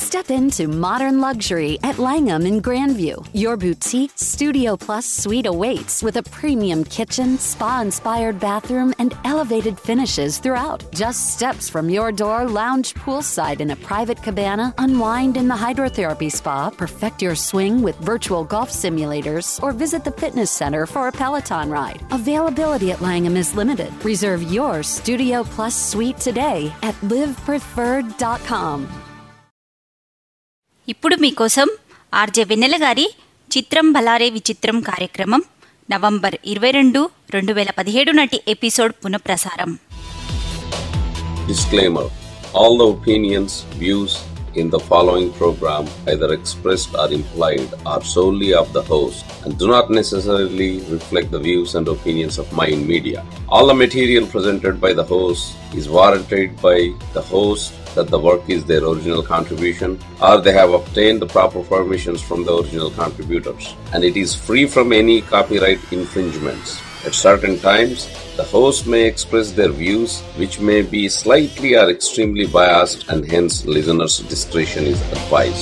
Step into modern luxury at Langham in Grandview. Your boutique Studio Plus suite awaits with a premium kitchen, spa-inspired bathroom, and elevated finishes throughout. Just steps from your door, lounge poolside in a private cabana, unwind in the hydrotherapy spa, perfect your swing with virtual golf simulators, or visit the fitness center for a Peloton ride. Availability at Langham is limited. Reserve your Studio Plus suite today at livepreferred.com. ఇప్పుడు మీకోసం RJ Vennela గారి చిత్రం భలారే విచిత్రం కార్యక్రమం November 22, 2017 నాటి episode పునఃప్రసారం. Disclaimer. All the opinions, views in the following program, either expressed or implied, are solely of the host and do not necessarily reflect the views and opinions of Mind Media. All the material presented by the host is warranted by the host that the work is their original contribution or they have obtained the proper permissions from the original contributors, and it is free from any copyright infringements. At certain times, the host may express their views which may be slightly or extremely biased, and hence listeners' discretion is advised.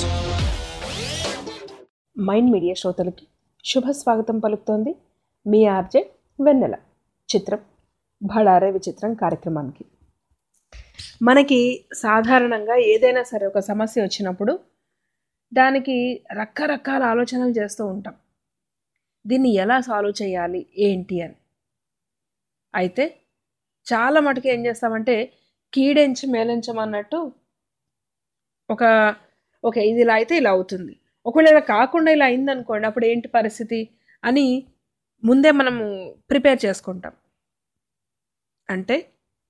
Mind media శ్రోతలకి శుభ స్వాగతం పలుకుతోంది మీ RJ వెన్నెల. చిత్రం భళారే విచిత్రం కార్యక్రమానికి. మనకి సాధారణంగా ఏదైనా సరే ఒక సమస్య వచ్చినప్పుడు దానికి రకరకాల ఆలోచనలు చేస్తూ ఉంటాం, దీన్ని ఎలా సాల్వ్ చేయాలి ఏంటి అని. అయితే చాలా మటుకు ఏం చేస్తామంటే కీడెంచి మేలించమన్నట్టు ఓకే ఇది ఇలా అయితే ఇలా అవుతుంది, ఒకవేళ ఇలా కాకుండా ఇలా అయిందనుకోండి అప్పుడు ఏంటి పరిస్థితి అని ముందే మనము ప్రిపేర్ చేసుకుంటాం. అంటే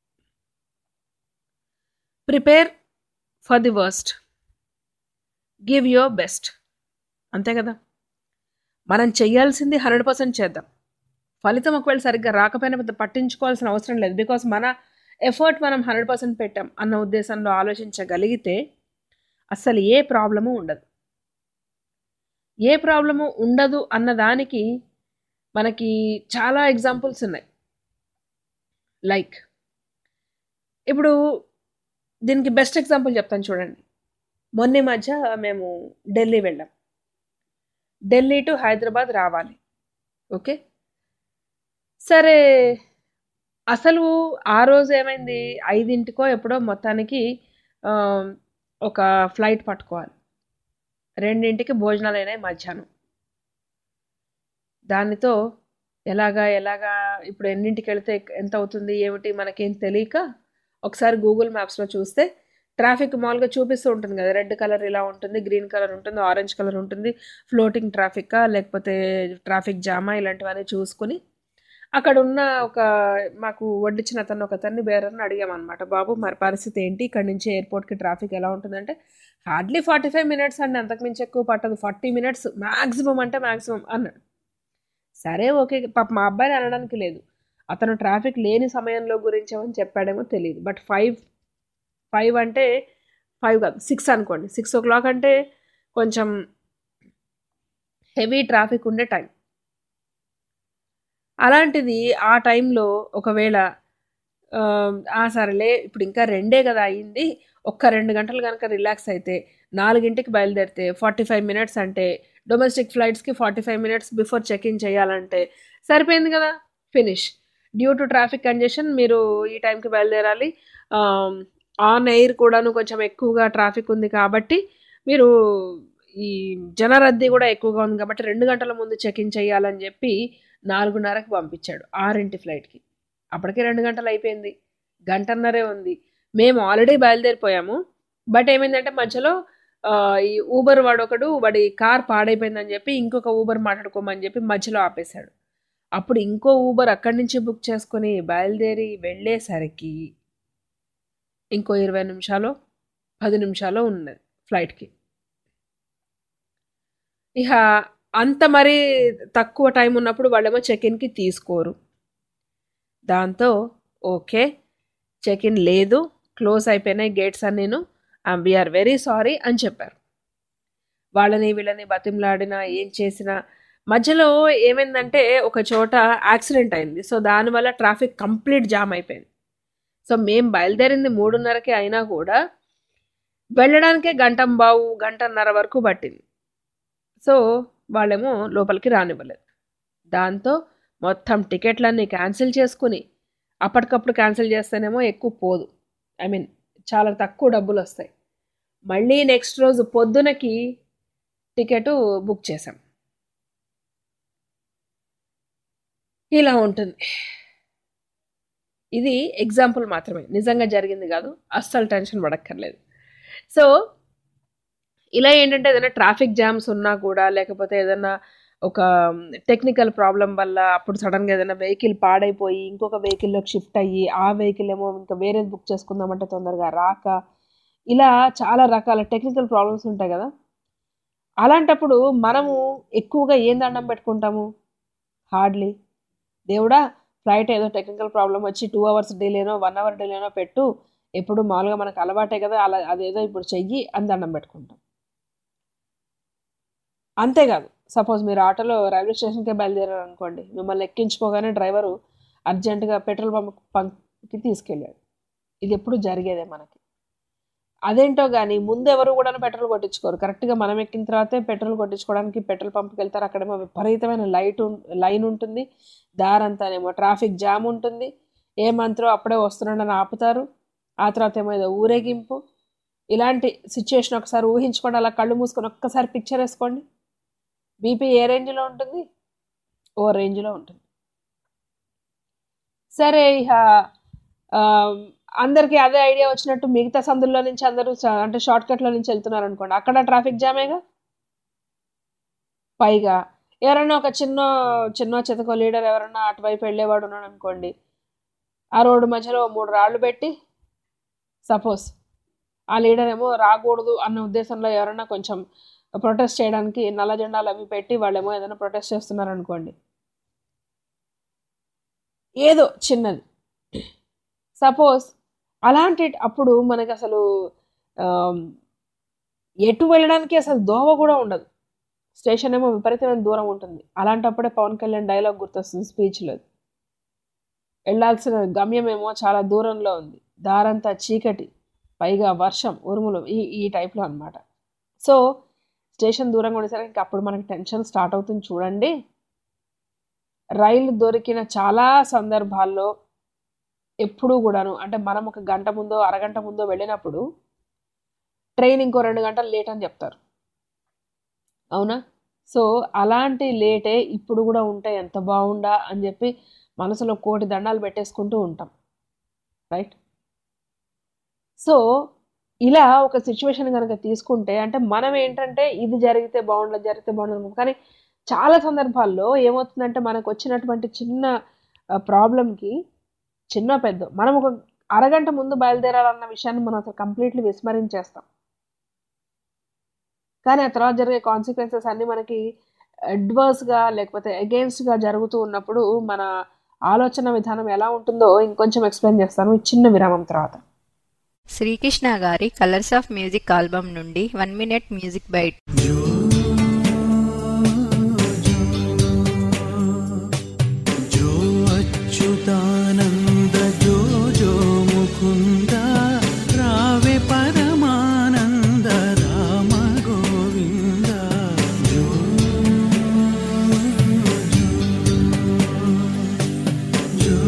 prepare for the worst, give your best, అంతే కదా. మనం చెయ్యాల్సింది 100% చేద్దాం. ఫలితం ఒకవేళ సరిగ్గా రాకపోయినా పెద్ద పట్టించుకోవాల్సిన అవసరం లేదు, బికాస్ మన ఎఫర్ట్ మనం 100% పెట్టాం అన్న ఉద్దేశంలో ఆలోచించగలిగితే అస్సలు ఏ ప్రాబ్లము ఉండదు. ఏ ప్రాబ్లము ఉండదు అన్నదానికి మనకి చాలా ఎగ్జాంపుల్స్ ఉన్నాయి. లైక్ ఇప్పుడు దీనికి బెస్ట్ ఎగ్జాంపుల్ చెప్తాను చూడండి. మొన్న మధ్య మేము ఢిల్లీ వెళ్ళాం. ఢిల్లీ టు హైదరాబాద్ రావాలి. ఓకే, సరే అసలు ఆ రోజు ఏమైంది, 5 ఎప్పుడో మొత్తానికి ఒక ఫ్లైట్ పట్టుకోవాలి. 2 భోజనాలు అయినాయి మధ్యాహ్నం. దానితో ఎలాగా ఇప్పుడు ఎన్నింటికి వెళితే ఎంత అవుతుంది ఏమిటి మనకేం తెలియక ఒకసారి గూగుల్ మ్యాప్స్లో చూస్తే ట్రాఫిక్ మామూలుగా చూపిస్తూ ఉంటుంది కదా, రెడ్ కలర్ ఇలా ఉంటుంది, గ్రీన్ కలర్ ఉంటుంది, ఆరెంజ్ కలర్ ఉంటుంది, ఫ్లోటింగ్ ట్రాఫికా లేకపోతే ట్రాఫిక్ జామా ఇలాంటివన్నీ చూసుకుని అక్కడ ఉన్న మాకు వడ్డించిన ఒకతన్ని బేరర్ని అడిగామన్నమాట. బాబు మరి పరిస్థితి ఏంటి, ఇక్కడి నుంచి ఎయిర్పోర్ట్కి ట్రాఫిక్ ఎలా ఉంటుందంటే హార్డ్లీ 45 minutes అండి, అంతకుమించి ఎక్కువ పట్టదు, 40 minutes మ్యాక్సిమం అంటే మ్యాక్సిమం అన్నాడు. సరే ఓకే, పాప మా అబ్బాయిని అనడానికి లేదు, అతను ట్రాఫిక్ లేని సమయంలో గురించి ఏమని చెప్పాడేమో తెలియదు. బట్ 5 అంటే 5 కాదు 6 అనుకోండి, 6 o'clock అంటే కొంచెం హెవీ ట్రాఫిక్ ఉండే టైం. అలాంటిది ఆ టైంలో ఒకవేళ సరేలే ఇప్పుడు ఇంకా 2 కదా అయ్యింది, ఒక్క 2 గంటలు కనుక రిలాక్స్ అయితే 4 బయలుదేరితే 45 minutes అంటే డొమెస్టిక్ ఫ్లైట్స్కి 45 minutes బిఫోర్ చెక్-ఇన్ చేయాలంటే సరిపోయింది కదా, finish. Due to traffic congestion మీరు ఈ టైంకి బయలుదేరాలి, ఆన్ ఎయిర్ కూడాను కొంచెం ఎక్కువగా ట్రాఫిక్ ఉంది కాబట్టి మీరు ఈ జనరద్దీ కూడా ఎక్కువగా ఉంది కాబట్టి 2 గంటల ముందు చెక్-ఇన్ చేయాలని చెప్పి 4:30కి పంపించాడు 6 ఫ్లైట్కి. అప్పటికే 2 గంటలు అయిపోయింది, 1.5 ఉంది. మేము ఆల్రెడీ బయలుదేరిపోయాము. బట్ ఏమైందంటే మధ్యలో ఈ ఊబర్ వాడి కార్ పాడైపోయిందని చెప్పి ఇంకొక ఊబర్ మాట్లాడుకోమని చెప్పి మధ్యలో ఆపేశాడు. అప్పుడు ఇంకో ఊబర్ అక్కడి నుంచి బుక్ చేసుకొని బయలుదేరి వెళ్ళేసరికి ఇంకో 20 నిమిషాలు 10 నిమిషాలు ఉన్నది ఫ్లైట్కి. ఇక అంత మరీ తక్కువ టైం ఉన్నప్పుడు వాళ్ళేమో చెక్-ఇన్కి తీసుకోరు. దాంతో ఓకే చెక్-ఇన్ లేదు, క్లోజ్ అయిపోయినాయి గేట్స్ అన్నీను, వీఆర్ వెరీ సారీ అని చెప్పారు. వాళ్ళని వీళ్ళని బతిమలాడినా ఏం చేసినా మధ్యలో ఏమైందంటే ఒక చోట యాక్సిడెంట్ అయింది. సో దానివల్ల ట్రాఫిక్ కంప్లీట్ జామ్ అయిపోయింది. సో మేము బయలుదేరింది 3:30కి అయినా కూడా వెళ్ళడానికే గంటన్నర వరకు పట్టింది. సో వాళ్ళేమో లోపలికి రానివ్వలేదు. దాంతో మొత్తం టికెట్లన్నీ క్యాన్సిల్ చేసుకుని, అప్పటికప్పుడు క్యాన్సిల్ చేస్తేనేమో ఎక్కువ పోదు, చాలా తక్కువ డబ్బులు వస్తాయి. మళ్ళీ నెక్స్ట్ రోజు పొద్దునకి టికెట్ బుక్ చేసాం. ఇలా ఉంటుంది. ఇది ఎగ్జాంపుల్ మాత్రమే, నిజంగా జరిగింది కాదు. అస్సలు టెన్షన్ పడక్కర్లేదు. సో ఇలా ఏంటంటే ఏదైనా ట్రాఫిక్ జామ్స్ ఉన్నా కూడా, లేకపోతే ఏదైనా ఒక టెక్నికల్ ప్రాబ్లం వల్ల అప్పుడు సడన్గా ఏదైనా వెహికల్ పాడైపోయి ఇంకొక వెహికల్లోకి షిఫ్ట్ అయ్యి, ఆ వెహికల్ ఏమో ఇంకా వేరేది బుక్ చేసుకుందామంటే తొందరగా రాక, ఇలా చాలా రకాల టెక్నికల్ ప్రాబ్లమ్స్ ఉంటాయి కదా. అలాంటప్పుడు మనము ఎక్కువగా ఏం దండం పెట్టుకుంటాము? హార్డ్లీ దేవుడా ఫ్లైట్ ఏదో టెక్నికల్ ప్రాబ్లం వచ్చి 2 hours డిలేనో 1 hour డిలేనో పెట్టు, ఎప్పుడు మామూలుగా మనకు అలవాటే కదా, అలా అదేదో ఇప్పుడు చెయ్యి అని దండం పెట్టుకుంటాం. అంతేకాదు, సపోజ్ మీరు ఆటోలో రైల్వే స్టేషన్కే బయలుదేరారు అనుకోండి, మిమ్మల్ని ఎక్కించుకోగానే డ్రైవరు అర్జెంటుగా పెట్రోల్ పంప్కి తీసుకెళ్ళాడు. ఇది ఎప్పుడు జరిగేదే మనకి. అదేంటో కానీ ముందు ఎవరు కూడా పెట్రోల్ కొట్టించుకోరు. కరెక్ట్గా మనం ఎక్కిన తర్వాతే పెట్రోల్ కొట్టించుకోవడానికి పెట్రోల్ పంప్కి వెళ్తారు. అక్కడేమో విపరీతమైన లైన్ ఉంటుంది, దారంతానేమో ట్రాఫిక్ జామ్ ఉంటుంది. ఏ మంత్రో అప్పుడే వస్తున్నాడని ఆపుతారు. ఆ తర్వాత ఏమో ఏదో ఊరేగింపు. ఇలాంటి సిచ్యుయేషన్ ఒకసారి ఊహించుకోండి. అలా కళ్ళు మూసుకొని ఒక్కసారి పిక్చర్ వేసుకోండి. బీపీ ఏ రేంజ్లో ఉంటుంది? ఓ రేంజ్లో ఉంటుంది. సరే, ఇక అందరికీ అదే ఐడియా వచ్చినట్టు మిగతా సందుల్లో నుంచి అందరూ అంటే షార్ట్ కట్లో నుంచి వెళ్తున్నారు అనుకోండి, అక్కడ ట్రాఫిక్ జామేగా. పైగా ఎవరైనా ఒక చిన్న చితకో లీడర్ ఎవరైనా అటువైపు వెళ్ళేవాడు ఉన్నాడు అనుకోండి, ఆ రోడ్డు మధ్యలో 3 రాళ్ళు పెట్టి, సపోజ్ ఆ లీడర్ ఏమో రాకూడదు అన్న ఉద్దేశంలో ఎవరైనా కొంచెం ప్రొటెస్ట్ చేయడానికి నల్ల జెండాలు అవి పెట్టి వాళ్ళేమో ఏదైనా ప్రొటెస్ట్ చేస్తున్నారు అనుకోండి, ఏదో చిన్నది. సపోజ్ అప్పుడు మనకి అసలు ఎటు వెళ్ళడానికి అసలు దోవ కూడా ఉండదు. స్టేషన్ ఏమో విపరీతమైన దూరం ఉంటుంది. అలాంటప్పుడే పవన్ కళ్యాణ్ డైలాగ్ గుర్తొస్తుంది స్పీచ్లో, వెళ్ళాల్సిన గమ్యం ఏమో చాలా దూరంలో ఉంది, దారంతా చీకటి, పైగా వర్షం ఉరుములు, ఈ టైప్లో అనమాట. సో స్టేషన్ దూరంగా ఉండేసరికి అప్పుడు మనకి టెన్షన్ స్టార్ట్ అవుతుంది. చూడండి, రైలు దొరికిన చాలా సందర్భాల్లో ఎప్పుడూ కూడాను, అంటే మనం ఒక గంట ముందో అరగంట ముందో వెళ్ళినప్పుడు ట్రైన్ ఇంకో 2 గంటలు లేట్ అని చెప్తారు, అవునా? సో అలాంటి లేటే ఇప్పుడు కూడా ఉంటే ఎంత బాగుండా అని చెప్పి మనసులో 1,000 దండాలు పెట్టేసుకుంటూ ఉంటాం, రైట్? సో ఇలా ఒక సిచ్యువేషన్ కనుక తీసుకుంటే, అంటే మనం ఏంటంటే ఇది జరిగితే బాగుండదు. కానీ చాలా సందర్భాల్లో ఏమవుతుందంటే మనకు వచ్చినటువంటి చిన్న ప్రాబ్లంకి, చిన్న పెద్ద, మనం ఒక అరగంట ముందు బయలుదేరాలన్న విషయాన్ని మనం అసలు కంప్లీట్లీ విస్మరించేస్తాం. కానీ ఆ తర్వాత జరిగే కాన్సిక్వెన్సెస్ అన్నీ మనకి అడ్వర్స్గా లేకపోతే అగెయిన్స్ట్గా జరుగుతూ ఉన్నప్పుడు మన ఆలోచన విధానం ఎలా ఉంటుందో ఇంకొంచెం ఎక్స్ప్లెయిన్ చేస్తాను ఈ చిన్న విరామం తర్వాత. శ్రీకృష్ణ గారి కలర్స్ ఆఫ్ మ్యూజిక్ ఆల్బమ్ నుండి 1 minute మ్యూజిక్ బైట్. అచ్యుతానంద జో జో ముకుంద రావే పరమానంద రామ గోవింద జో జో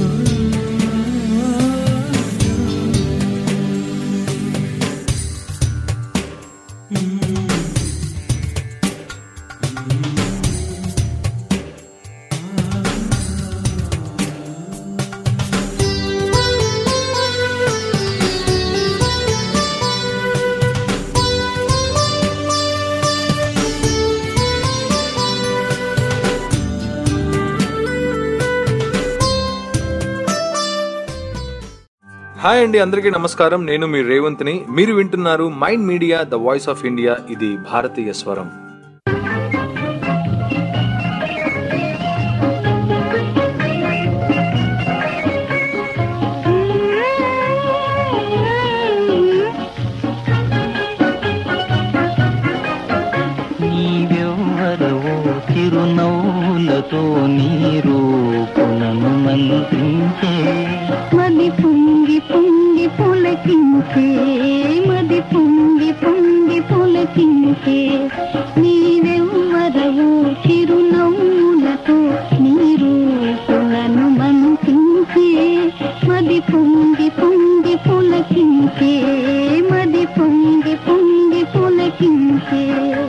హాయ్ అండి, అందరికీ నమస్కారం. నేను మీ రేవంత్ని. మీరు వింటున్నారు mind media the voice of India. ఇది భారతీయ స్వరం. నీవెవ్వరవో చిరునవ్వులతో నీ రూపులను మంత్రించే మది పొంగి పొంగి పులకించే, మది పొంగి పులకించే నీవెవ్వరవో చిరునవ్వులతో నీ రూపులను మంచించే మది పొంగి పొంగి పులకించే మది పొంగి పొంగి పులకించే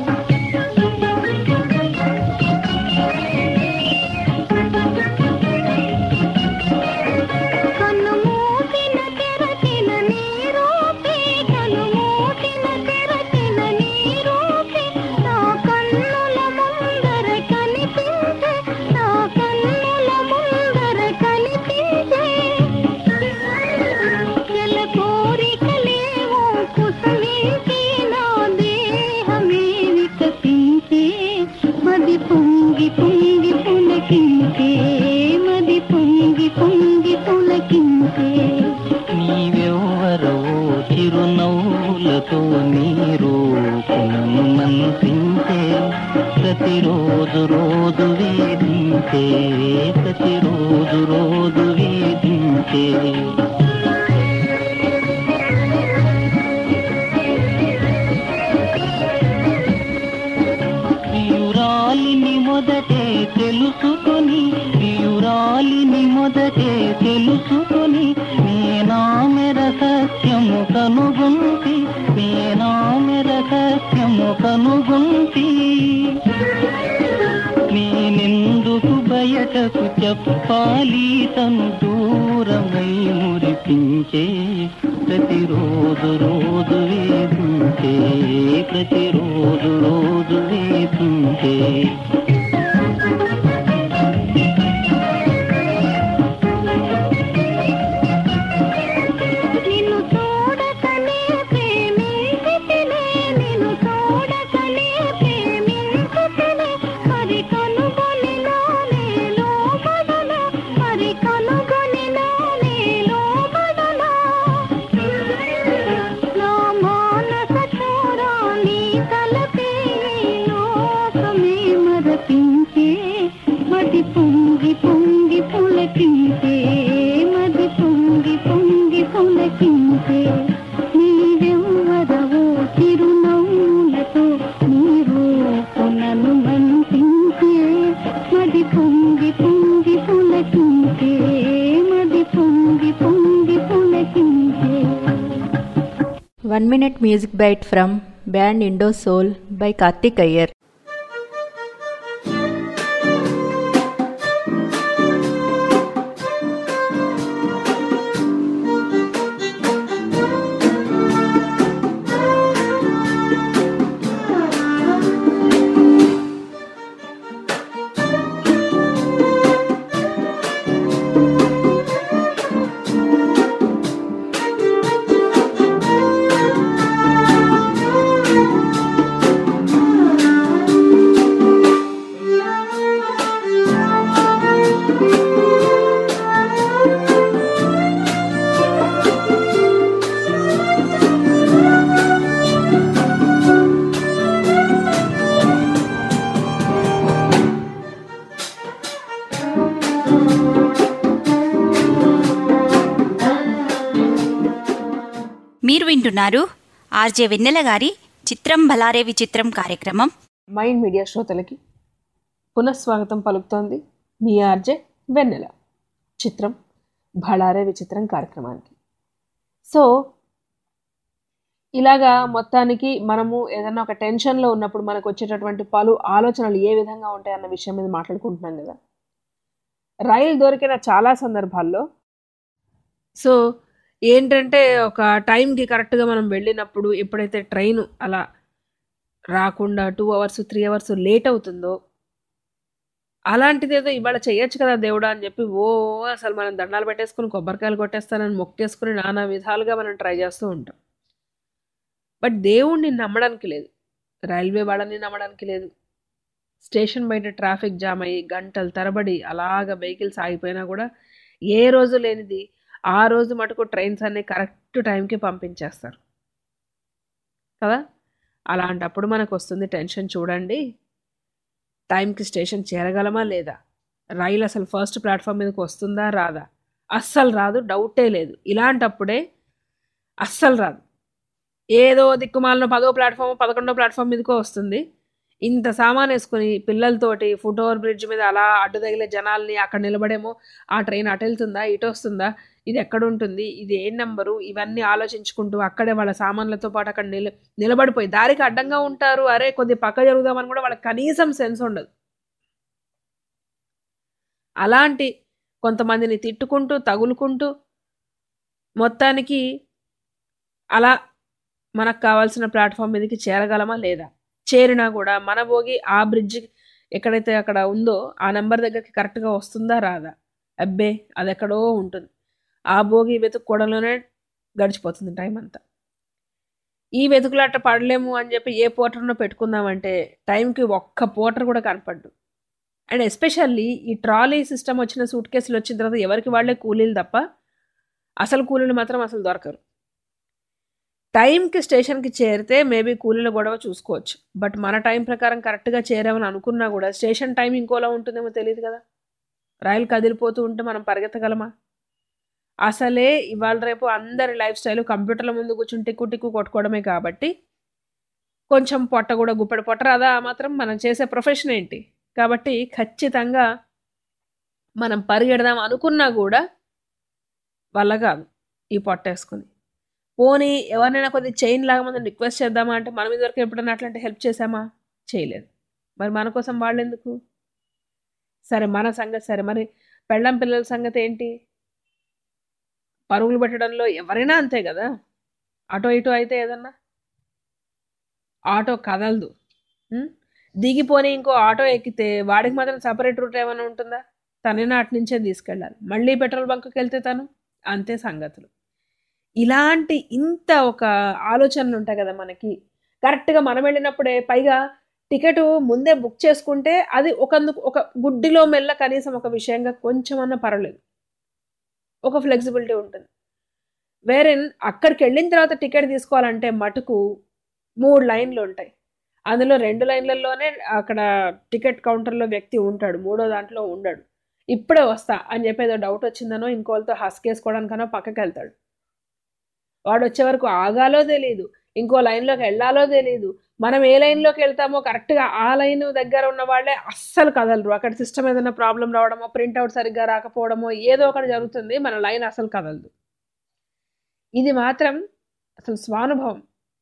పొంగి పొంగి పులకించే మది పొంగి పొంగి పులకించే నీవెవ్వరవో చిరునవ్వులతో నీ రూపులను మంత్రించే ప్రతిరోజు రోజు వేధించే ప్రతిరోజు రోజు వేధించే మొదటే తెలుసుకొని ప్రియురాలిని మొదటే తెలుసుకొని నేనామె రహస్యము కనుగొంటి నేనామె రహస్యము కనుగొంటి నేనెందుకు బయటకు చెప్పాలి తను దూరమై మురిపించే ప్రతిరోజు రోజు వేధించే ప్రతిరోజు రోజు వేధించే మది పొంగి పొంగి పులకించే మది పొంగి పొంగి పులకించే నీవెవ్వరవో చిరునవ్వులతో నీ రూపులను మంచించే మది పొంగి పొంగి పులకించే మది పొంగి పొంగి పులకించే 1 minute music bite from band Indo Soul by Karthik Iyer. మీరు వింటున్నారు ఆర్జే వెన్నెల గారి చిత్రం భలారే విచిత్రం కార్యక్రమం. మైండ్ మీడియా శ్రోతలకి పునఃస్వాగతం పలుకుతోంది మీ ఆర్జే వెన్నెల చిత్రం భలారే విచిత్రం కార్యక్రమానికి. సో ఇలాగా మొత్తానికి మనము ఏదైనా ఒక టెన్షన్లో ఉన్నప్పుడు మనకు వచ్చేటటువంటి పలు ఆలోచనలు ఏ విధంగా ఉంటాయన్న విషయం మీద మాట్లాడుకుంటున్నాం కదా. రైలు దొరికిన చాలా సందర్భాల్లో సో ఏంటంటే ఒక టైంకి కరెక్ట్గా మనం వెళ్ళినప్పుడు ఎప్పుడైతే ట్రైన్ అలా రాకుండా 2 hours 3 hours లేట్ అవుతుందో అలాంటిదేదో ఇవాళ చేయొచ్చు కదా దేవుడా అని చెప్పి అసలు మనం దండాలు పెట్టేసుకుని కొబ్బరికాయలు కొట్టేస్తానని మొక్కేసుకుని నానా విధాలుగా మనం ట్రై చేస్తూ ఉంటాం. బట్ దేవుణ్ణి నమ్మడానికి లేదు, రైల్వే వాళ్ళని నమ్మడానికి లేదు. స్టేషన్ బయట ట్రాఫిక్ జామ్ అయ్యి గంటలు తరబడి అలాగ వెహికల్స్ ఆగిపోయినా కూడా ఏ రోజు లేనిది ఆ రోజు మటుకు ట్రైన్స్ అన్నీ కరెక్ట్ టైంకి పంపించేస్తారు కదా. అలాంటప్పుడు మనకు వస్తుంది టెన్షన్. చూడండి, టైంకి స్టేషన్ చేరగలమా లేదా, రైలు అసలు ఫస్ట్ ప్లాట్ఫామ్ మీదకి వస్తుందా రాదా, అస్సలు రాదు, డౌటే లేదు. ఇలాంటప్పుడే అస్సలు రాదు. ఏదో దిక్కుమాలను 10వ ప్లాట్ఫామ్ 11వ ప్లాట్ఫామ్ మీదకో వస్తుంది. ఇంత సామాన్ వేసుకుని పిల్లలతోటి ఫుట్ ఓవర్ బ్రిడ్జ్ మీద అలా అడ్డు తగిలే జనాల్ని అక్కడ నిలబడేమో ఆ ట్రైన్ అటు వెళ్తుందా ఇటు వస్తుందా, ఇది ఎక్కడ ఉంటుంది, ఇది ఏ నెంబరు, ఇవన్నీ ఆలోచించుకుంటూ అక్కడే వాళ్ళ సామాన్లతో పాటు అక్కడ నిలబడిపోయి దారికి అడ్డంగా ఉంటారు. అరే కొద్ది పక్క జరుగుదామని కూడా వాళ్ళకి కనీసం సెన్స్ ఉండదు. అలాంటి కొంతమందిని తిట్టుకుంటూ తగులుకుంటూ మొత్తానికి అలా మనకు కావాల్సిన ప్లాట్ఫామ్ మీదకి చేరగలమా లేదా, చేరినా కూడా మన బోగి ఆ బ్రిడ్జ్ ఎక్కడైతే అక్కడ ఉందో ఆ నెంబర్ దగ్గరికి కరెక్ట్గా వస్తుందా రాదా, అబ్బే అది ఎక్కడో ఉంటుంది. ఆ బోగి వెతుక్కోవడంలోనే గడిచిపోతుంది టైం అంతా. ఈ వెతుకులాట పడలేము అని చెప్పి ఏ పోర్టర్నో పెట్టుకుందామంటే టైంకి ఒక్క పోర్టర్ కూడా కనపడ్డు. అండ్ ఎస్పెషల్లీ ఈ ట్రాలీ సిస్టమ్ వచ్చిన సూట్ కేసులు వచ్చిన తర్వాత ఎవరికి వాళ్ళే కూలీలు తప్ప అసలు కూలీలు మాత్రం అసలు దొరకరు. టైంకి స్టేషన్కి చేరితే మేబీ కూలీల గొడవ చూసుకోవచ్చు. బట్ మన టైం ప్రకారం కరెక్ట్గా చేరామని అనుకున్నా కూడా స్టేషన్ టైం ఇంకోలా ఉంటుందేమో తెలియదు కదా. రైలు కదిలిపోతూ ఉంటే మనం పరిగెత్తగలమా? అసలే ఇవాళ రేపు అందరి లైఫ్ స్టైల్ కంప్యూటర్ల ముందు కూర్చుని టిక్కు టిక్కు కొట్టుకోవడమే కాబట్టి కొంచెం పొట్ట కూడా గుప్పెడు పొట్ట రాదా మాత్రం మనం చేసే ప్రొఫెషన్ ఏంటి. కాబట్టి ఖచ్చితంగా మనం పరిగెడదాం అనుకున్నా కూడా వల్ల కాదు ఈ పొట్ట వేసుకుని. పోనీ ఎవరినైనా కొద్ది చైన్ లాగా మనం రిక్వెస్ట్ చేద్దామా అంటే మనం ఇదివరకు ఎప్పుడైనా అట్లాంటి హెల్ప్ చేసామా? చేయలేదు. మరి మన కోసం వాళ్ళు ఎందుకు? సరే మన సంగతి సరే, మరి పెళ్ళం పిల్లల సంగతి ఏంటి? పరుగులు పెట్టడంలో ఎవరైనా అంతే కదా. అటో ఇటో అయితే ఏదన్నా ఆటో కదలదు. దిగిపోని ఇంకో ఆటో ఎక్కితే వాడికి మాత్రం సపరేట్ రూట్ ఏమైనా ఉంటుందా? తనైనా అటు నుంచే తీసుకెళ్ళాలి. మళ్ళీ పెట్రోల్ బంక్కి వెళ్తే తను అంతే సంగతులు. ఇలాంటి ఇంత ఒక ఆలోచనలు ఉంటాయి కదా మనకి. కరెక్ట్గా మనం వెళ్ళినప్పుడే పైగా టికెట్ ముందే బుక్ చేసుకుంటే అది ఒక గుడ్డిలో మెల్ల కనీసం ఒక విషయంగా కొంచెం అన్నా పర్వాలేదు, ఒక ఫ్లెక్సిబిలిటీ ఉంటుంది. వేరే అక్కడికి వెళ్ళిన తర్వాత టికెట్ తీసుకోవాలంటే మటుకు 3 లైన్లు ఉంటాయి. అందులో 2 లైన్లలోనే అక్కడ టికెట్ కౌంటర్లో వ్యక్తి ఉంటాడు, 3వ దాంట్లో ఉండడు. ఇప్పుడే వస్తా అని చెప్పి ఏదో డౌట్ వచ్చిందనో ఇంకోళ్ళతో హస్కేసుకోవడానికనో పక్కకి వెళ్తాడు. వాడు వచ్చే వరకు ఆగాలో తెలీదు, ఇంకో లైన్లోకి వెళ్ళాలో తెలీదు. మనం ఏ లైన్లోకి వెళ్తామో కరెక్ట్గా ఆ లైన్ దగ్గర ఉన్న వాళ్ళే అస్సలు కదలరు. అక్కడ సిస్టమ్ ఏదైనా ప్రాబ్లం రావడమో, ప్రింట్అవుట్ సరిగ్గా రాకపోవడమో ఏదో ఒకటి జరుగుతుంది, మన లైన్ అసలు కదలదు. ఇది మాత్రం అసలు స్వానుభవం.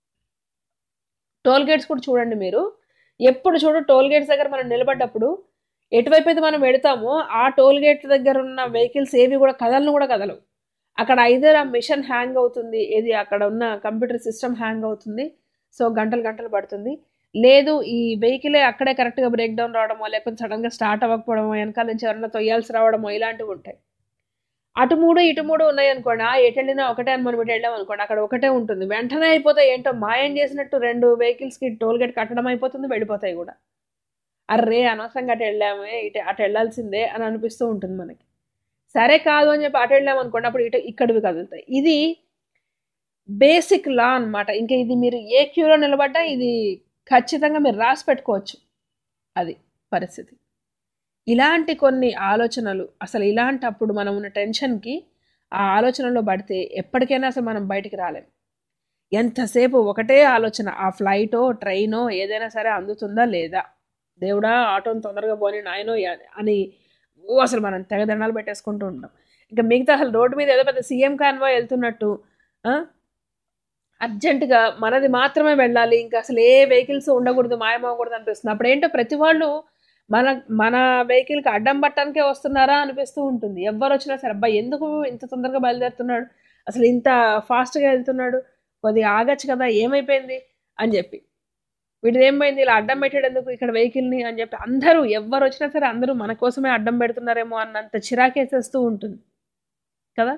టోల్ గేట్స్ కూడా చూడండి మీరు. ఎప్పుడు చూడు టోల్ గేట్స్ దగ్గర మనం నిలబడ్డప్పుడు ఎటువైపు అయితే మనం వెళతామో ఆ టోల్ గేట్ దగ్గర ఉన్న వెహికల్స్ ఏవి కూడా కదలను కూడా కదలవు. అక్కడ ఐదర్ ఆ మిషన్ హ్యాంగ్ అవుతుంది, ఏది అక్కడ ఉన్న కంప్యూటర్ సిస్టమ్ హ్యాంగ్ అవుతుంది, సో గంటలు గంటలు పడుతుంది. లేదు ఈ వెహికలే అక్కడే కరెక్ట్గా బ్రేక్ డౌన్ రావడమో, లేకపోతే సడన్గా స్టార్ట్ అవ్వకపోవడమో, వెనకాల నుంచి ఎవరైనా తొయ్యాల్సి రావడమో, ఇలాంటివి ఉంటాయి. అటు 3 ఇటు 3 ఉన్నాయి అనుకోండి, ఎటు వెళ్ళినా ఒకటే అని మనం ఇటు వెళ్ళాం అనుకోండి, అక్కడ ఒకటే ఉంటుంది. వెంటనే అయిపోతాయి, ఏంటో మాయం చేసినట్టు 2 వెహికల్స్కి టోల్ గేట్ కట్టడం అయిపోతుంది, వెళ్ళిపోతాయి కూడా. అర్రే అనవసరంగా అటు వెళ్ళామే, అటు వెళ్ళాల్సిందే అని అనిపిస్తూ ఉంటుంది మనకి. సరే కాదు అని చెప్పి అటు వెళ్ళాం అనుకోండి, అప్పుడు ఇక్కడివి కదులుతాయి. ఇది బేసిక్ లా అనమాట. ఇంకా ఇది మీరు ఏ క్యూలో నిలబడ్డా ఇది ఖచ్చితంగా మీరు రాసి పెట్టుకోవచ్చు. అది పరిస్థితి. ఇలాంటి కొన్ని ఆలోచనలు, అసలు ఇలాంటప్పుడు మనం ఉన్న టెన్షన్కి ఆ ఆలోచనలో పడితే ఎప్పటికైనా అసలు మనం బయటికి రాలేం. ఎంతసేపు ఒకటే ఆలోచన, ఆ ఫ్లైటో ట్రైనో ఏదైనా సరే అందుతుందా లేదా, దేవుడా ఆటోని తొందరగా పోని నాయనో అని అసలు మనం తెగదండాలు పెట్టేసుకుంటూ ఉంటాం. ఇంకా మిగతా అసలు రోడ్డు మీద ఏదో పెద్ద సీఎం కాన్వాయ్ వెళ్తున్నట్టు అర్జెంటుగా మనది మాత్రమే వెళ్ళాలి, ఇంకా అసలు ఏ వెహికల్స్ ఉండకూడదు, మాయమవ్వకూడదు అనిపిస్తుంది. అప్పుడు ఏంటో ప్రతి వాళ్ళు మన వెహికల్కి అడ్డం పట్టడానికే వస్తున్నారా అనిపిస్తూ ఉంటుంది. ఎవరు వచ్చినా సరే అబ్బాయి ఎందుకు ఇంత తొందరగా బయలుదేరుతున్నాడు, అసలు ఇంత ఫాస్ట్గా వెళ్తున్నాడు, కొద్దిగా ఆగచ్చు కదా, ఏమైపోయింది అని చెప్పి, వీటిది ఏమైంది ఇలా అడ్డం పెట్టాడు ఎందుకు ఇక్కడ వెహికల్ని అని చెప్పి అందరూ ఎవరు వచ్చినా సరే అందరూ మన కోసమే అడ్డం పెడుతున్నారేమో అన్నంత చిరాకేసేస్తూ ఉంటుంది కదా.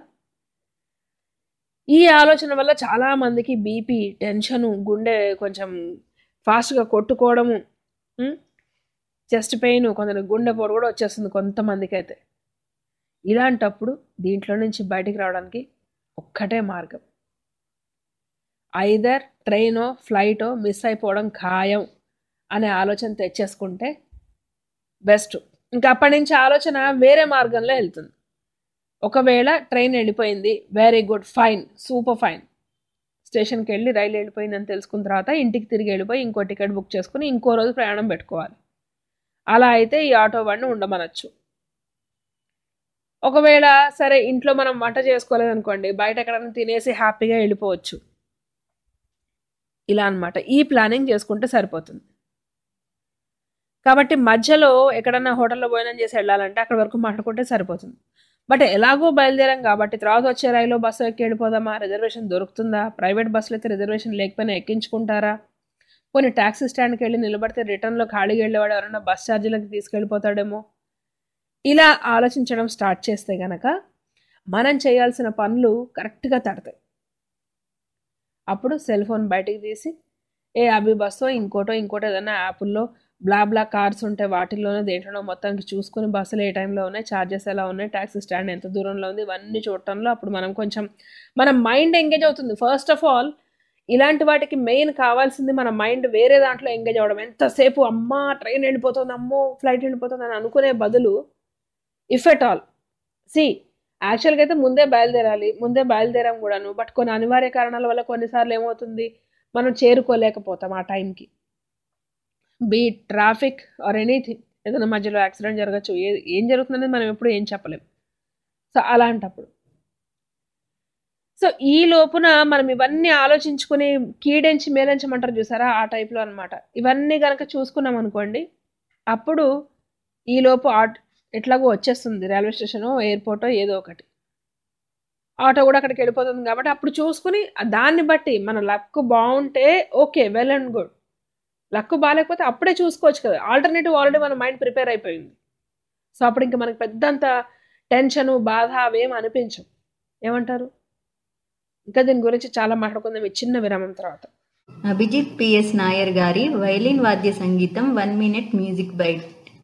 ఈ ఆలోచన వల్ల చాలామందికి బీపీ, టెన్షను, గుండె కొంచెం ఫాస్ట్గా కొట్టుకోవడము, చెస్ట్ పెయిన్, కొందరు గుండె పోటు కూడా వచ్చేస్తుంది కొంతమందికి అయితే. ఇలాంటప్పుడు దీంట్లో నుంచి బయటికి రావడానికి ఒక్కటే మార్గం, ఐదర్ ట్రైనో ఫ్లైటో మిస్ అయిపోవడం ఖాయం అనే ఆలోచన తెచ్చేసుకుంటే బెస్ట్. ఇంకా అప్పటి నుంచి ఆలోచన వేరే మార్గంలో వెళ్తుంది. ఒకవేళ ట్రైన్ వెళ్ళిపోయింది, very good, fine, super fine, స్టేషన్కి వెళ్ళి రైలు వెళ్ళిపోయిందని తెలుసుకున్న తర్వాత ఇంటికి తిరిగి వెళ్ళిపోయి ఇంకో టికెట్ బుక్ చేసుకుని ఇంకో రోజు ప్రయాణం పెట్టుకోవాలి. అలా అయితే ఈ ఆటో వాడిని ఉండమనొచ్చు. ఒకవేళ సరే ఇంట్లో మనం వంట చేసుకోలేదనుకోండి, బయట ఎక్కడైనా తినేసి హ్యాపీగా వెళ్ళిపోవచ్చు. ఇలా అన్నమాట. ఈ ప్లానింగ్ చేసుకుంటే సరిపోతుంది. కాబట్టి మధ్యలో ఎక్కడన్నా హోటల్లో భోజనం చేసి వెళ్ళాలంటే అక్కడ వరకు మాట్లాడుకుంటే సరిపోతుంది. బట్ ఎలాగో బయలుదేరాం కాబట్టి తర్వాత వచ్చే రైలు బస్సు ఎక్కి వెళ్ళిపోదామా, రిజర్వేషన్ దొరుకుతుందా, ప్రైవేట్ బస్సులు అయితే రిజర్వేషన్ లేకపోయినా ఎక్కించుకుంటారా, పోనీ ట్యాక్సీ స్టాండ్కి వెళ్ళి నిలబడితే రిటర్న్లో ఖాళీగా వెళ్ళేవాడు ఎవరైనా బస్ ఛార్జీలకు తీసుకెళ్ళిపోతాడేమో, ఇలా ఆలోచించడం స్టార్ట్ చేస్తే గనక మనం చేయాల్సిన పనులు కరెక్ట్గా తడతాయి. అప్పుడు సెల్ ఫోన్ బయటికి తీసి అభి బస్సో ఇంకోటో ఏదైనా యాప్ల్లో బ్లా కార్స్ ఉంటే వాటిల్లోనే దేంట్లోనో మొత్తానికి చూసుకుని బస్సులు ఏ టైంలో ఉన్నాయి, ఛార్జెస్ ఎలా ఉన్నాయి, ట్యాక్సీ స్టాండ్ ఎంత దూరంలో ఉంది, ఇవన్నీ చూడటంలో అప్పుడు మనం కొంచెం మన మైండ్ ఎంగేజ్ అవుతుంది. ఫస్ట్ ఆఫ్ ఆల్ ఇలాంటి వాటికి మెయిన్ కావాల్సింది మన మైండ్ వేరే దాంట్లో ఎంగేజ్ అవ్వడం. ఎంతసేపు అమ్మా ట్రైన్ వెళ్ళిపోతుంది, అమ్మో ఫ్లైట్ వెళ్ళిపోతుంది అని అనుకునే బదులు ఇఫ్ ఎట్ ఆల్ యాక్చువల్గా అయితే ముందే బయలుదేరాం కూడాను. బట్ కొన్ని అనివార్య కారణాల వల్ల కొన్నిసార్లు ఏమవుతుంది, మనం చేరుకోలేకపోతాం ఆ టైంకి. బీ ట్రాఫిక్ ఆర్ ఎనీథింగ్, ఏదైనా మధ్యలో యాక్సిడెంట్ జరగచ్చు, ఏం జరుగుతుందనేది మనం ఎప్పుడు ఏం చెప్పలేం. సో అలాంటప్పుడు ఈ లోపున మనం ఇవన్నీ ఆలోచించుకుని కీడెంచి మేలించమంటారు చూసారా, ఆ టైప్లో అనమాట. ఇవన్నీ కనుక చూసుకున్నాం అనుకోండి, అప్పుడు ఈలోపు ఎట్లాగో వచ్చేస్తుంది రైల్వే స్టేషనో ఎయిర్పోర్టో ఏదో ఒకటి, ఆటో కూడా అక్కడికి వెళ్ళిపోతుంది. కాబట్టి అప్పుడు చూసుకుని దాన్ని బట్టి మన లక్ బాగుంటే okay, well and good. Luck బాగాలేకపోతే అప్పుడే చూసుకోవచ్చు కదా, ఆల్టర్నేటివ్ ఆల్రెడీ మన మైండ్ ప్రిపేర్ అయిపోయింది. సో అప్పుడు ఇంకా మనకి పెద్దంత టెన్షను బాధ అవేం అనిపించవు. ఏమంటారు? ఇంకా దీని గురించి చాలా మాట్లాడుకుందాం ఈ చిన్న విరామం తర్వాత. అభిజిత్ పిఎస్ నాయర్ గారి వైలిన్ వాద్య సంగీతం 1 minute మ్యూజిక్ బైట్.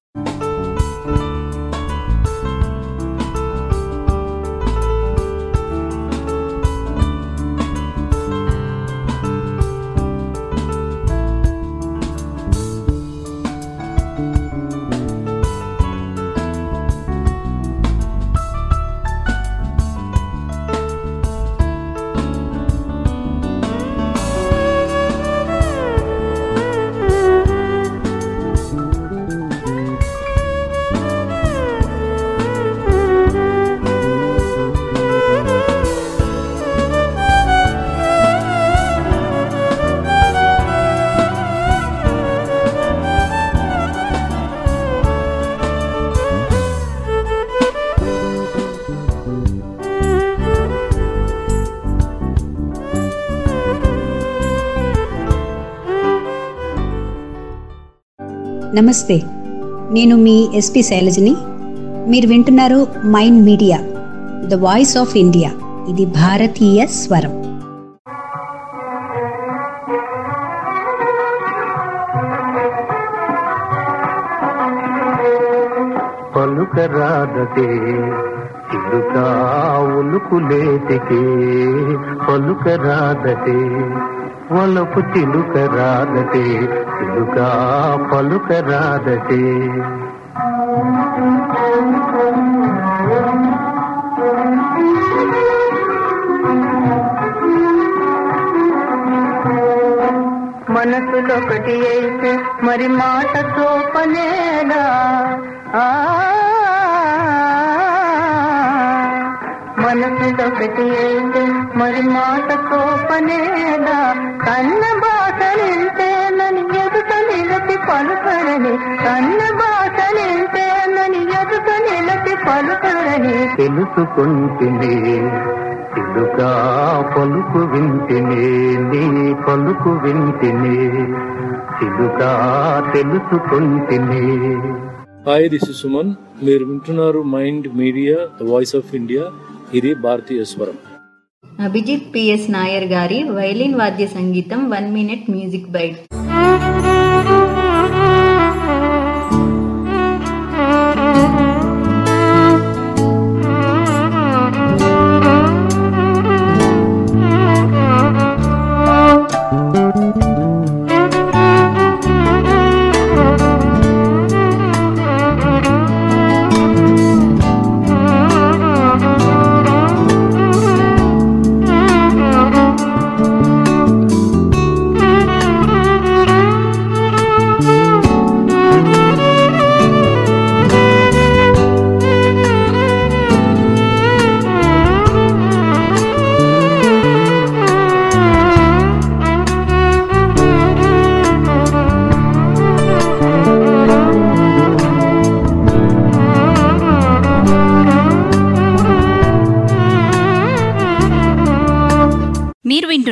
నమస్తే, నేను మీ ఎస్పి శైలజని. మీరు వింటున్నారు mind media, the voice of India. ఇది భారతీయ స్వరం. పలుకరాదతే చిలుకా ఉలుకులేటికే, పలుకరాదతే వలపు చిలుకరాదతే, చిలుకా పలుకరాదతే. మనసులొకటి అయితే మరి మాటతో పనేలా, మనసులొకటి అయితే మరి మాటతో పనేలా, కన్న బాసలింతేనని ఎదుట నిలపి పలుకరని, కన్న బాసలింతేనని ఎదుట నిలపి పలుకరని తెలుసుకుంటుంది. చిలుకా పలుకు వింటినే, నీ పలుకు వింటినే, చిలుకా తెలుసుకుంటినే. Hi, this is Suman. మీరు వింటున్నారు mind media, the voice of India. ఇది భారతీయ స్వరం. అభిజిత్ పిఎస్ నాయర్ గారి వైలిన్ వాద్య సంగీతం 1 minute మ్యూజిక్ బైట్.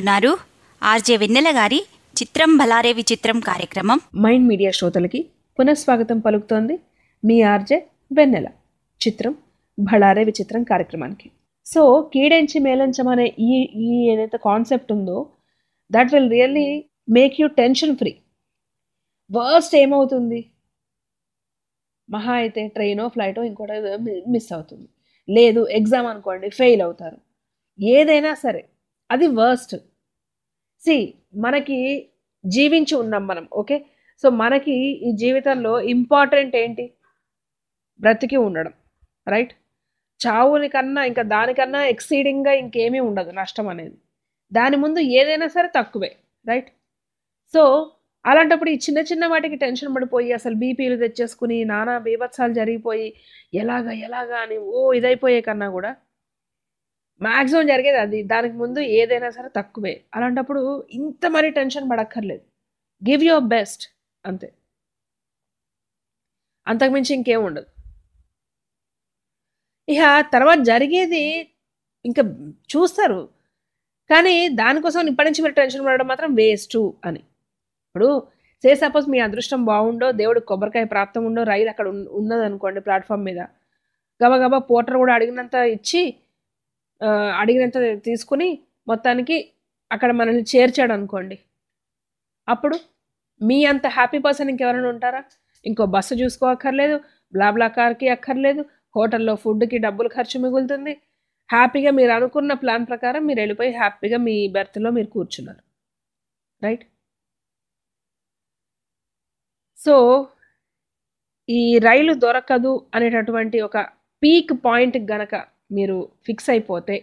వింటున్నారు ఆర్జే వెన్నెల గారి చిత్రం భలారే విచిత్రం కార్యక్రమం. మైండ్ మీడియా శ్రోతలకి పునఃస్వాగతం పలుకుతోంది మీ ఆర్జే వెన్నెల. చిత్రం భళారే విచిత్రం కార్యక్రమానికి. సో కీడెంచి మేలంచం అనే ఈ ఏదైతే కాన్సెప్ట్ ఉందో that will really make you tension free. Worst ఏమవుతుంది, మహా అయితే ట్రైనో ఫ్లైటో ఇంకోటి మిస్ అవుతుంది, లేదు ఎగ్జామ్ అనుకోండి ఫెయిల్ అవుతారు, ఏదైనా సరే అది వర్స్ట్. సి మనకి జీవించి ఉన్నాం మనం, ఓకే. సో మనకి ఈ జీవితంలో ఇంపార్టెంట్ ఏంటి, బ్రతికి ఉండడం, రైట్. చావుని కన్నా ఇంకా దానికన్నా ఎక్సీడింగ్గా ఇంకేమీ ఉండదు నష్టం అనేది. దాని ముందు ఏదైనా సరే తక్కువే, రైట్. సో అలాంటప్పుడు ఈ చిన్న చిన్న వాటికి టెన్షన్ పడిపోయి అసలు బీపీలు తెచ్చేసుకుని నానా బీభత్సాలు జరిగిపోయి ఎలాగా అని ఇదైపోయే కన్నా కూడా మ్యాక్సిమం జరిగేది అది. దానికి ముందు ఏదైనా సరే తక్కువే. అలాంటప్పుడు ఇంత మరీ టెన్షన్ పడక్కర్లేదు. గివ్ యువర్ బెస్ట్, అంతే, అంతకుమించి ఇంకేం ఉండదు. ఇక తర్వాత జరిగేది ఇంకా చూస్తారు, కానీ దానికోసం ఇప్పటి నుంచి మీరు టెన్షన్ పడడం మాత్రం వేస్ట్ అని. ఇప్పుడు సపోజ్ మీ అదృష్టం బాగుండో, దేవుడు కొబ్బరికాయ ప్రాప్తం ఉండో, రైలు అక్కడ ఉన్నదనుకోండి ప్లాట్ఫామ్ మీద, గబగబా పోర్టర్ కూడా అడిగినంత ఇచ్చి అడిగినంత తీసుకుని మొత్తానికి అక్కడ మనల్ని చేర్చాడు అనుకోండి, అప్పుడు మీ అంత హ్యాపీ పర్సన్ ఇంకెవరైనా ఉంటారా? ఇంకో బస్సు చూసుకోక్కర్లేదు, బ్లాబ్లా కార్కి అక్కర్లేదు, హోటల్లో ఫుడ్కి డబ్బులు ఖర్చు మిగులుతుంది, హ్యాపీగా మీరు అనుకున్న ప్లాన్ ప్రకారం మీరు వెళ్ళిపోయి హ్యాపీగా మీ బెర్త్లో మీరు కూర్చున్నారు, రైట్. సో ఈ రైలు దొరకదు అనేటటువంటి ఒక పీక్ పాయింట్ గనక మీరు ఫిక్స్ అయిపోతే,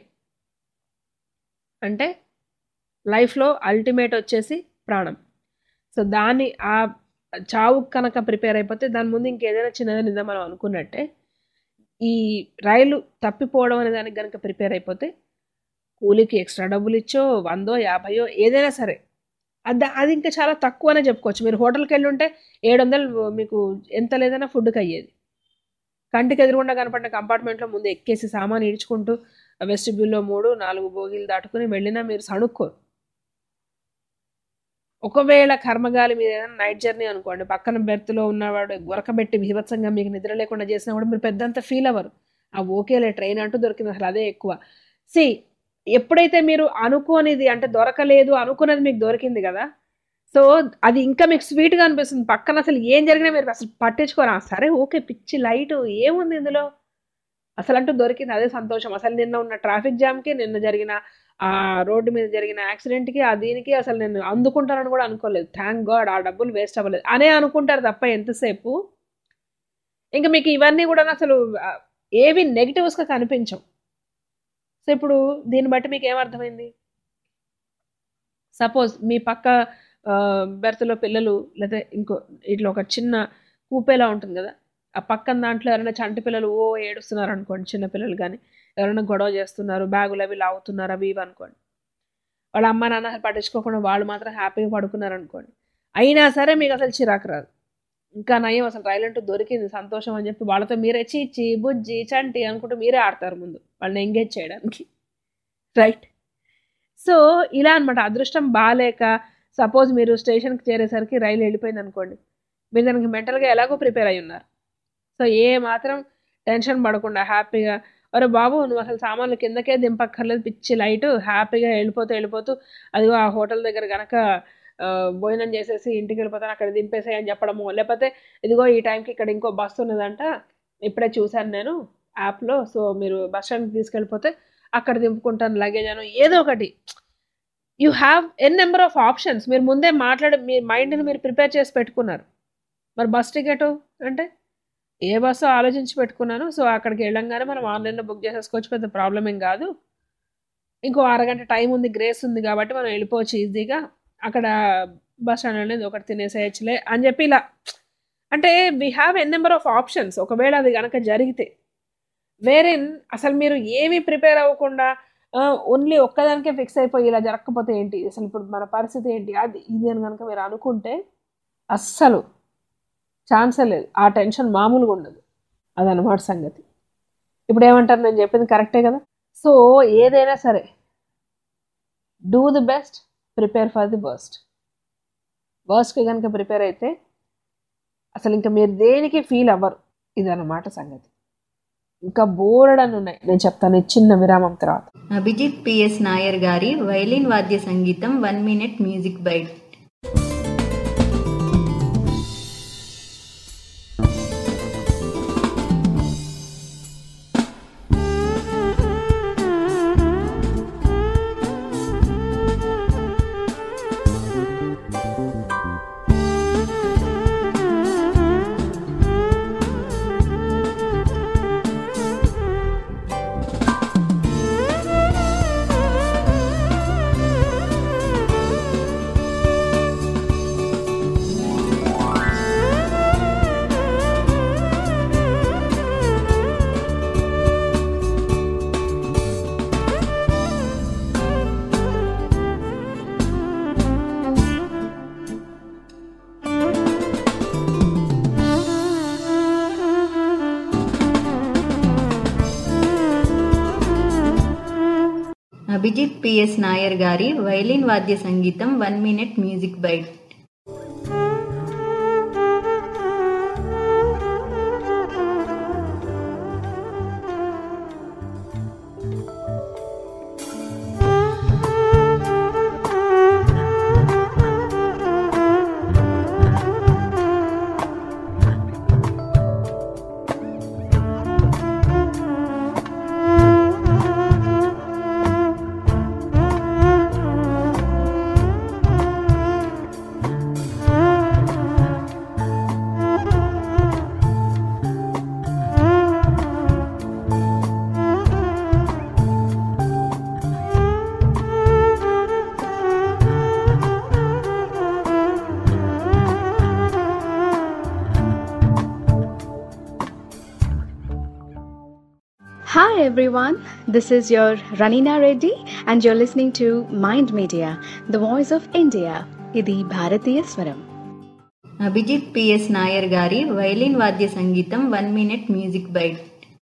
అంటే లైఫ్లో అల్టిమేట్ వచ్చేసి ప్రాణం. సో దాన్ని ఆ చావు కనుక ప్రిపేర్ అయిపోతే దాని ముందు ఇంకేదైనా చిన్నది నిజం మనం అనుకున్నట్టే. ఈ రైలు తప్పిపోవడం అనే దానికి కనుక ప్రిపేర్ అయిపోతే కూలీకి ఎక్స్ట్రా డబ్బులు ఇచ్చో 100, 50 ఏదైనా సరే అది ఇంకా చాలా తక్కువ అనే చెప్పుకోవచ్చు. మీరు హోటల్కి వెళ్ళి ఉంటే 700 మీకు ఎంత లేదన్నా ఫుడ్కి అయ్యేది. కంటికి ఎదురుగుండా కనపడిన కంపార్ట్మెంట్లో ముందు ఎక్కేసి సామాన్ ఈడ్చుకుంటూ వెస్టిబ్యూల్లో 3-4 బోగీలు దాటుకుని వెళ్ళినా మీరు సణుక్కోరు. ఒకవేళ కర్మగాలి మీరు ఏదైనా నైట్ జర్నీ అనుకోండి, పక్కన బెర్త్లో ఉన్నవాడు గొరకబెట్టి బీభత్సంగా మీకు నిద్ర లేకుండా చేసినా కూడా మీరు పెద్దంత ఫీల్ అవ్వరు. ఓకేలే ట్రైన్ అంటూ దొరికింది, అసలు అదే ఎక్కువ. ఎప్పుడైతే మీరు అనుకోనిది అంటే దొరకలేదు అనుకున్నది మీకు దొరికింది కదా, సో అది ఇంకా మీకు స్వీట్గా అనిపిస్తుంది. పక్కన అసలు ఏం జరిగినా మీరు అసలు పట్టించుకోరా, సరే ఓకే పిచ్చి లైట్ ఏముంది ఇందులో, అసలు అంటూ దొరికింది అదే సంతోషం. అసలు నిన్న ఉన్న ట్రాఫిక్ జామ్కి, నిన్న జరిగిన ఆ రోడ్డు మీద జరిగిన యాక్సిడెంట్కి, దీనికి అసలు నేను అందుకుంటానని కూడా అనుకోలేదు, థ్యాంక్ గాడ్ ఆ డబ్బులు వేస్ట్ అవ్వలేదు అనే అనుకుంటారు తప్ప ఎంతసేపు ఇంకా మీకు ఇవన్నీ కూడా అసలు ఏవి నెగిటివ్స్గా కనిపించవు. సో ఇప్పుడు దీన్ని బట్టి మీకు ఏమర్థమైంది, సపోజ్ మీ పక్క బెర్త్లో పిల్లలు లేదా ఇంకో ఇట్లా ఒక చిన్న కూపేలా ఉంటుంది కదా, ఆ పక్కన దాంట్లో ఎవరైనా చంటి పిల్లలు ఏడుస్తున్నారు అనుకోండి, చిన్నపిల్లలు కానీ ఎవరైనా గొడవ చేస్తున్నారు, బ్యాగులు అవి లాగుతున్నారు అవి ఇవి అనుకోండి, వాళ్ళ అమ్మ నాన్న పట్టించుకోకుండా వాళ్ళు మాత్రం హ్యాపీగా పడుకున్నారు అనుకోండి, అయినా సరే మీకు అసలు చిరాకు రాదు. ఇంకా నయం అసలు రైలు అంటూ దొరికింది సంతోషం అని చెప్పి వాళ్ళతో మీరే చీచి బుజ్జి చంటి అనుకుంటూ మీరే ఆడతారు ముందు వాళ్ళని ఎంగేజ్ చేయడానికి, రైట్. సో ఇలా అనమాట. అదృష్టం బాగాలేక సపోజ్ మీరు స్టేషన్కి చేరేసరికి రైలు వెళ్ళిపోయింది అనుకోండి, మీరు దానికి మెంటల్గా ఎలాగో ప్రిపేర్ అయి ఉన్నారు. సో ఏ మాత్రం టెన్షన్ పడకుండా హ్యాపీగా, అరే బాబు నువ్వు అసలు సామాన్లు కిందకే దింపక్కర్లేదు, పిచ్చి లైట్ హ్యాపీగా వెళ్ళిపోతూ అదిగో ఆ హోటల్ దగ్గర కనుక భోజనం చేసేసి ఇంటికి వెళ్ళిపోతాను అక్కడ దింపేసాయి అని చెప్పడము, లేకపోతే ఇదిగో ఈ టైంకి ఇక్కడ ఇంకో బస్సు ఉన్నదంట ఇప్పుడే చూశాను నేను యాప్లో, సో మీరు బస్ స్టాండ్కి తీసుకెళ్ళిపోతే అక్కడ దింపుకుంటాను లగేజ్ అని, ఏదో ఒకటి. You have an number of options. మీరు ముందే మీ మైండ్ని మీరు ప్రిపేర్ చేసి పెట్టుకున్నారు. మరి బస్ టికెట్ అంటే ఏ బస్సు ఆలోచించి పెట్టుకున్నాను, సో అక్కడికి వెళ్ళంగానే మనం ఆన్లైన్లో బుక్ చేసేసుకోవచ్చు, పెద్ద ప్రాబ్లం ఏం కాదు, ఇంకో అరగంట టైం ఉంది, గ్రేస్ ఉంది కాబట్టి మనం వెళ్ళిపోవచ్చు ఈజీగా, అక్కడ బస్ స్టాండ్ అనేది ఒకటి తినేసేయచ్చులే అని చెప్పి ఇలా. అంటే we have an number of options. ఒకవేళ అది కనుక జరిగితే వేరేన్ అసలు మీరు ఏమీ ప్రిపేర్ అవ్వకుండా ఓన్లీ ఒక్కదానికే ఫిక్స్ అయిపోయి ఇలా జరగకపోతే ఏంటి, అసలు ఇప్పుడు మన పరిస్థితి ఏంటి, అది ఇది అని కనుక మీరు అనుకుంటే అస్సలు ఛాన్సే లేదు. ఆ టెన్షన్ మామూలుగా ఉండదు. అదనమాట సంగతి. ఇప్పుడు ఏమంటారు, నేను చెప్పింది కరెక్టే కదా. సో ఏదైనా సరే do the best, prepare for the worst. వర్స్ట్కి కనుక ప్రిపేర్ అయితే అసలు ఇంకా మీరు దేనికి ఫీల్ అవ్వరు. ఇదన్నమాట సంగతి. ఇంకా బోర్డని ఉన్నాయి, నేను చెప్తాను ఈ చిన్న విరామం తర్వాత. అభిజిత్ పిఎస్ నాయర్ గారి వైలిన్ వాద్య సంగీతం 1 minute music bite. Abhijith PS Nair గారి వైలిన్ వాద్య సంగీతం 1 minute music bite. Hi everyone, this is your Ranina Reddy and you're listening to Mind Media, the voice of India. ఇది భారతీయ స్వరం. అభిజిత్ పిఎస్ నాయర్ గారి వైలిన్ వాద్య సంగీతం 1 minute మ్యూజిక్ బైట్.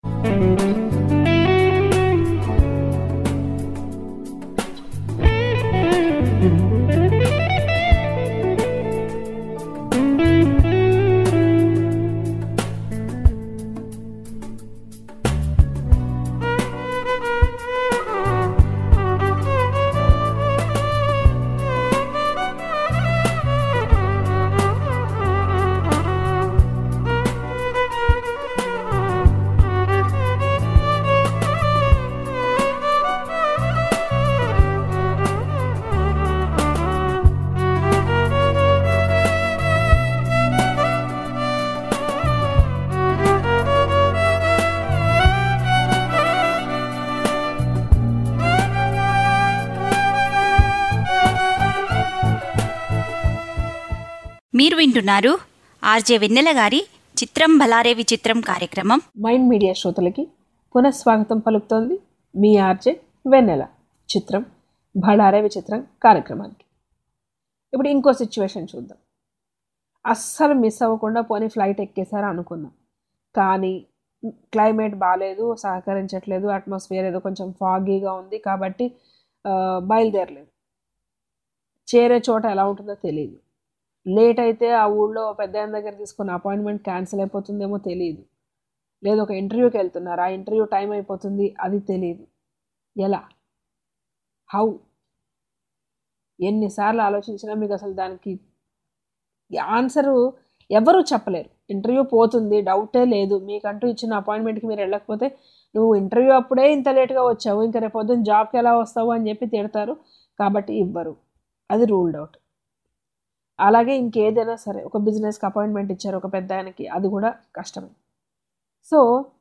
మీరు వింటున్నారు ఆర్జే వెన్నెల గారి చిత్రం భలారే విచిత్రం కార్యక్రమం. మైండ్ మీడియా శ్రోతలకి పునఃస్వాగతం పలుకుతోంది మీ ఆర్జే వెన్నెల. చిత్రం భలారే విచిత్రం కార్యక్రమానికి ఇప్పుడు ఇంకో సిచ్యువేషన్ చూద్దాం. అస్సలు మిస్ అవ్వకుండా పోనీ ఫ్లైట్ ఎక్కేసారా అనుకుందాం, కానీ క్లైమేట్ బాగాలేదు, సహకరించట్లేదు, అట్మాస్ఫియర్ ఏదో కొంచెం ఫాగీగా ఉంది కాబట్టి బయలుదేరలేదు. చేరే చోట ఎలా ఉంటుందో తెలియదు. లేట్ అయితే ఆ ఊళ్ళో పెద్ద ఆయన దగ్గర తీసుకున్న అపాయింట్మెంట్ క్యాన్సిల్ అయిపోతుందేమో తెలియదు. లేదు ఒక ఇంటర్వ్యూకి వెళ్తున్నారు, ఆ ఇంటర్వ్యూ టైం అయిపోతుంది, అది తెలియదు. ఎలా, హౌ, ఎన్నిసార్లు ఆలోచించినా మీకు అసలు దానికి ఆన్సరు ఎవరూ చెప్పలేరు. ఇంటర్వ్యూ పోతుంది, డౌటే లేదు. మీకంటూ ఇచ్చిన అపాయింట్మెంట్కి మీరు వెళ్ళకపోతే నువ్వు ఇంటర్వ్యూ అప్పుడే ఇంత లేట్గా వచ్చావు, ఇంకా రేపు పొద్దున్న జాబ్కి ఎలా వస్తావు అని చెప్పి తిడతారు. కాబట్టి ఇవ్వరు, అది రూల్డ్ అవుట్. అలాగే ఇంకేదైనా సరే, ఒక బిజినెస్కి అపాయింట్మెంట్ ఇచ్చారు ఒక పెద్ద ఆయనకి, అది కూడా కష్టమే. సో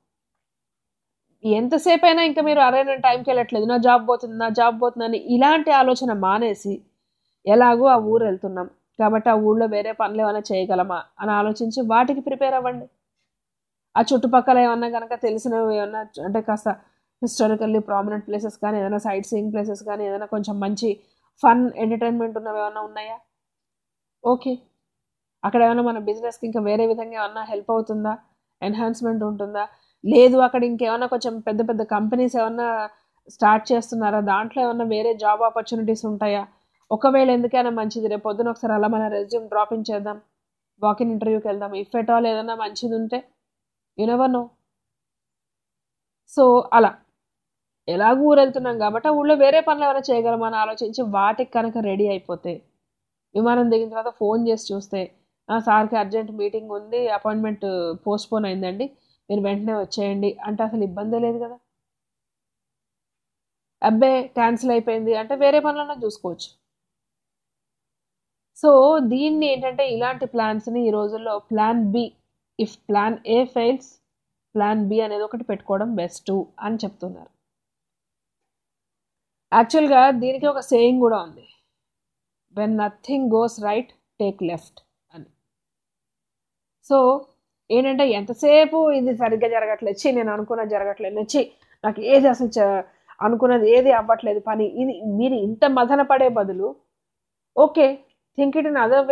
ఎంతసేపు అయినా ఇంకా మీరు అరే నేను టైంకి వెళ్ళట్లేదు, నా జాబ్ పోతుంది అని ఇలాంటి ఆలోచన మానేసి ఎలాగో ఆ ఊరు వెళ్తున్నాం కాబట్టి ఆ ఊళ్ళో వేరే పనులు ఏమైనా చేయగలమా అని ఆలోచించి వాటికి ప్రిపేర్ అవ్వండి. ఆ చుట్టుపక్కల ఏమన్నా కనుక తెలిసినవి ఏమన్నా అంటే కాస్త హిస్టారికల్లీ ప్రామినెంట్ ప్లేసెస్ కానీ, ఏదైనా సైట్ సీయింగ్ ప్లేసెస్ కానీ, ఏదైనా కొంచెం మంచి ఫన్ ఎంటర్టైన్మెంట్ ఉన్నవి ఏమైనా ఉన్నాయా, ఓకే. అక్కడ ఏమైనా మన బిజినెస్కి ఇంకా వేరే విధంగా ఏమన్నా హెల్ప్ అవుతుందా, ఎన్హాన్స్మెంట్ ఉంటుందా, లేదు అక్కడ ఇంకేమైనా కొంచెం పెద్ద పెద్ద కంపెనీస్ ఏమన్నా స్టార్ట్ చేస్తున్నారా, దాంట్లో ఏమన్నా వేరే జాబ్ ఆపర్చునిటీస్ ఉంటాయా, ఒకవేళ ఎందుకైనా మంచిది రేపు పొద్దున ఒకసారి అలా మన రెజ్యూమ్ డ్రాపింగ్ చేద్దాం, వాకిన్ ఇంటర్వ్యూకి వెళ్దాం, ఇఫ్ ఎట్ ఆల్ ఏదన్నా మంచిది ఉంటే, యు నెవర్ నో. సో అలా ఎలాగూ ఊరు వెళ్తున్నాం కాబట్టి ఆ ఊళ్ళో వేరే పనులు ఏమైనా చేయగలమని ఆలోచించి వాటికి కనుక రెడీ అయిపోతే, విమానం దిగిన తర్వాత ఫోన్ చేసి చూస్తే సార్కి అర్జెంట్ మీటింగ్ ఉంది, అపాయింట్మెంట్ పోస్ట్పోన్ అయిందండి, మీరు వెంటనే వచ్చేయండి అంటే అసలు ఇబ్బందే లేదు కదా. అబ్బే క్యాన్సిల్ అయిపోయింది అంటే వేరే పనులన్నా చూసుకోవచ్చు. సో దీన్ని ఏంటంటే ఇలాంటి ప్లాన్స్ని ఈ రోజుల్లో plan B, if plan A fails plan B అనేది ఒకటి పెట్టుకోవడం బెస్ట్ అని చెప్తున్నారు. యాక్చువల్గా దీనికి ఒక సేయింగ్ కూడా ఉంది, when nothing goes right take left అని. సో ఏంటంటే ఎంతసేపు ఇది సరిగ్గా జరగట్లేదు, నేను అనుకున్నది జరగట్లేదు, నాకు ఏది అసలు అనుకున్నది ఏది అవ్వట్లేదు పని, ఇది మీరు ఇంత మదన పడే బదులు okay think it in other way.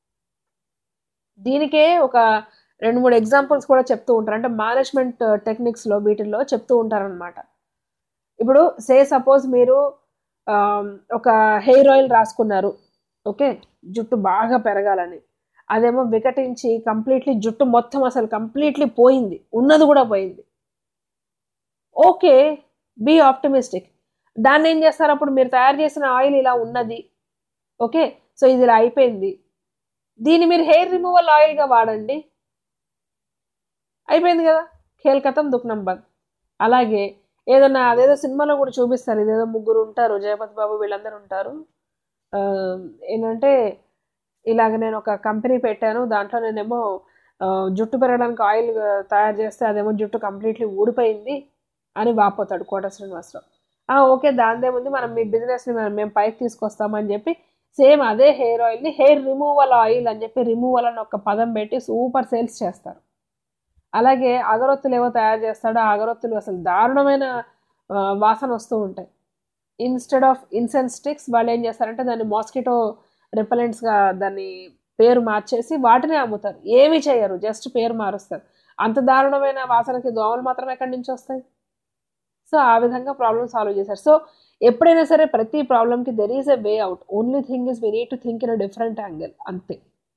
దీనికే ఒక 2-3 ఎగ్జాంపుల్స్ కూడా చెప్తూ ఉంటారు, అంటే మేనేజ్మెంట్ టెక్నిక్స్లో వీటిల్లో చెప్తూ ఉంటారనమాట. ఇప్పుడు సపోజ్ మీరు ఒక హెయిర్ ఆయిల్ రాసుకున్నారు, ఓకే, జుట్టు బాగా పెరగాలని, అదేమో వికటించి కంప్లీట్లీ జుట్టు మొత్తం అసలు కంప్లీట్లీ పోయింది, ఉన్నది కూడా పోయింది. Okay, be optimistic. దాన్ని ఏం చేస్తారు, అప్పుడు మీరు తయారు చేసిన ఆయిల్ ఇలా ఉన్నది, ఓకే, సో ఇది ఇలా అయిపోయింది, దీన్ని మీరు హెయిర్ రిమూవల్ ఆయిల్గా వాడండి, అయిపోయింది కదా, ఖేల్ కథం దుఃఖనం బంద్. అలాగే ఏదన్నా అదేదో సినిమాలో కూడా చూపిస్తారు, ఇదేదో ముగ్గురు ఉంటారు, జయపతి బాబు వీళ్ళందరూ ఉంటారు, ఏంటంటే ఇలాగ నేను ఒక కంపెనీ పెట్టాను, దాంట్లో నేనేమో జుట్టు పెరగడానికి ఆయిల్ తయారు చేస్తే అదేమో జుట్టు కంప్లీట్లీ ఊడిపోయింది అని వాపోతాడు కోట శ్రీనివాసరావు. ఓకే, దానిదేముంది, మనం మీ బిజినెస్ని మేము పైకి తీసుకొస్తామని చెప్పి సేమ్ అదే హెయిర్ ఆయిల్ని హెయిర్ రిమూవల్ ఆయిల్ అని చెప్పి రిమూవల్ అని ఒక పదం పెట్టి సూపర్ సేల్స్ చేస్తారు. అలాగే అగరొత్తులు ఏవో తయారు చేస్తాడో ఆ అగరొత్తులు అసలు దారుణమైన వాసన వస్తూ ఉంటాయి. ఇన్స్టెడ్ ఆఫ్ ఇన్సెన్స్ స్టిక్స్ వాళ్ళు ఏం చేస్తారంటే దాన్ని మాస్కిటో రిపెలెంట్స్గా దాన్ని పేరు మార్చేసి వాటినే అమ్ముతారు, ఏమీ చేయరు, జస్ట్ పేరు మారుస్తారు. అంత దారుణమైన వాసనకి దోమలు మాత్రం ఎక్కడి నుంచి వస్తాయి? సో ఆ విధంగా ప్రాబ్లమ్ సాల్వ్ చేశారు. సో ఎప్పుడైనా సరే ప్రతి ప్రాబ్లంకి there is a way out, only thing is we need to think in a different angle, అంతే.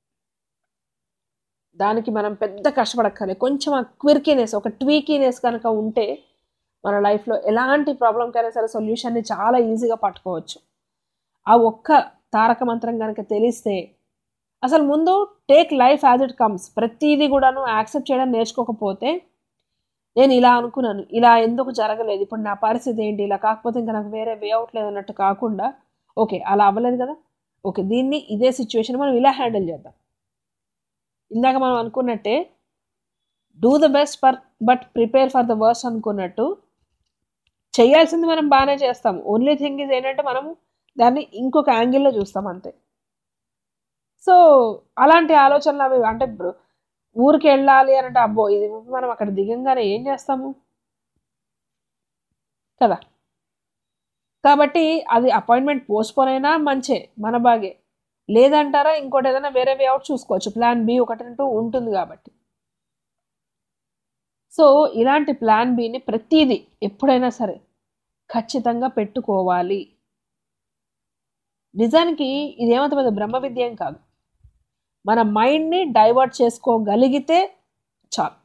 దానికి మనం పెద్ద కష్టపడక్కర్లేదు, కొంచెం ఆ క్విర్కీనెస్, ఒక ట్వీకీనెస్ కనుక ఉంటే మన లైఫ్లో ఎలాంటి ప్రాబ్లంకైనా సరే సొల్యూషన్ని చాలా ఈజీగా పట్టుకోవచ్చు. ఆ ఒక్క తారక మంత్రం కనుక తెలిస్తే అసలు ముందు take life as it comes, ప్రతిదీ కూడాను యాక్సెప్ట్ చేయడం నేర్చుకోకపోతే నేను ఇలా అనుకున్నాను, ఇలా ఎందుకు జరగలేదు, ఇప్పుడు నా పరిస్థితి ఏంటి, ఇలా కాకపోతే ఇంకా నాకు వేరే వే అవుట్ లేదు అన్నట్టు కాకుండా ఓకే అలా అవ్వలేదు కదా, ఓకే దీన్ని ఇదే సిచ్యువేషన్ మనం ఇలా హ్యాండిల్ చేద్దాం. ఇందాక మనం అనుకున్నట్టే do the best but prepare for the worst అనుకున్నట్టు చేయాల్సింది మనం బాగానే చేస్తాం, ఓన్లీ థింగ్ ఇస్ ఏంటంటే మనం దాన్ని ఇంకొక యాంగిల్లో చూస్తాం అంతే. సో అలాంటి ఆలోచనలు అవి, అంటే ఊరికి వెళ్ళాలి అని అంటే అబ్బో ఇది మనం అక్కడ దిగంగానే ఏం చేస్తాము కదా, కాబట్టి అది అపాయింట్మెంట్ పోస్ట్పోన్ అయినా మంచే, మన బాగే, లేదంటారా ఇంకోటి ఏదైనా వేరే వే అవుట్ చూసుకోవచ్చు, ప్లాన్ బి ఒకటంటూ ఉంటుంది కాబట్టి. సో ఇలాంటి ప్లాన్ బిని ప్రతిదీ ఎప్పుడైనా సరే ఖచ్చితంగా పెట్టుకోవాలి. నిజానికి ఇదేమంత పెద్ద బ్రహ్మ విద్యం కాదు, మన మైండ్ని డైవర్ట్ చేసుకోగలిగితే చాలు.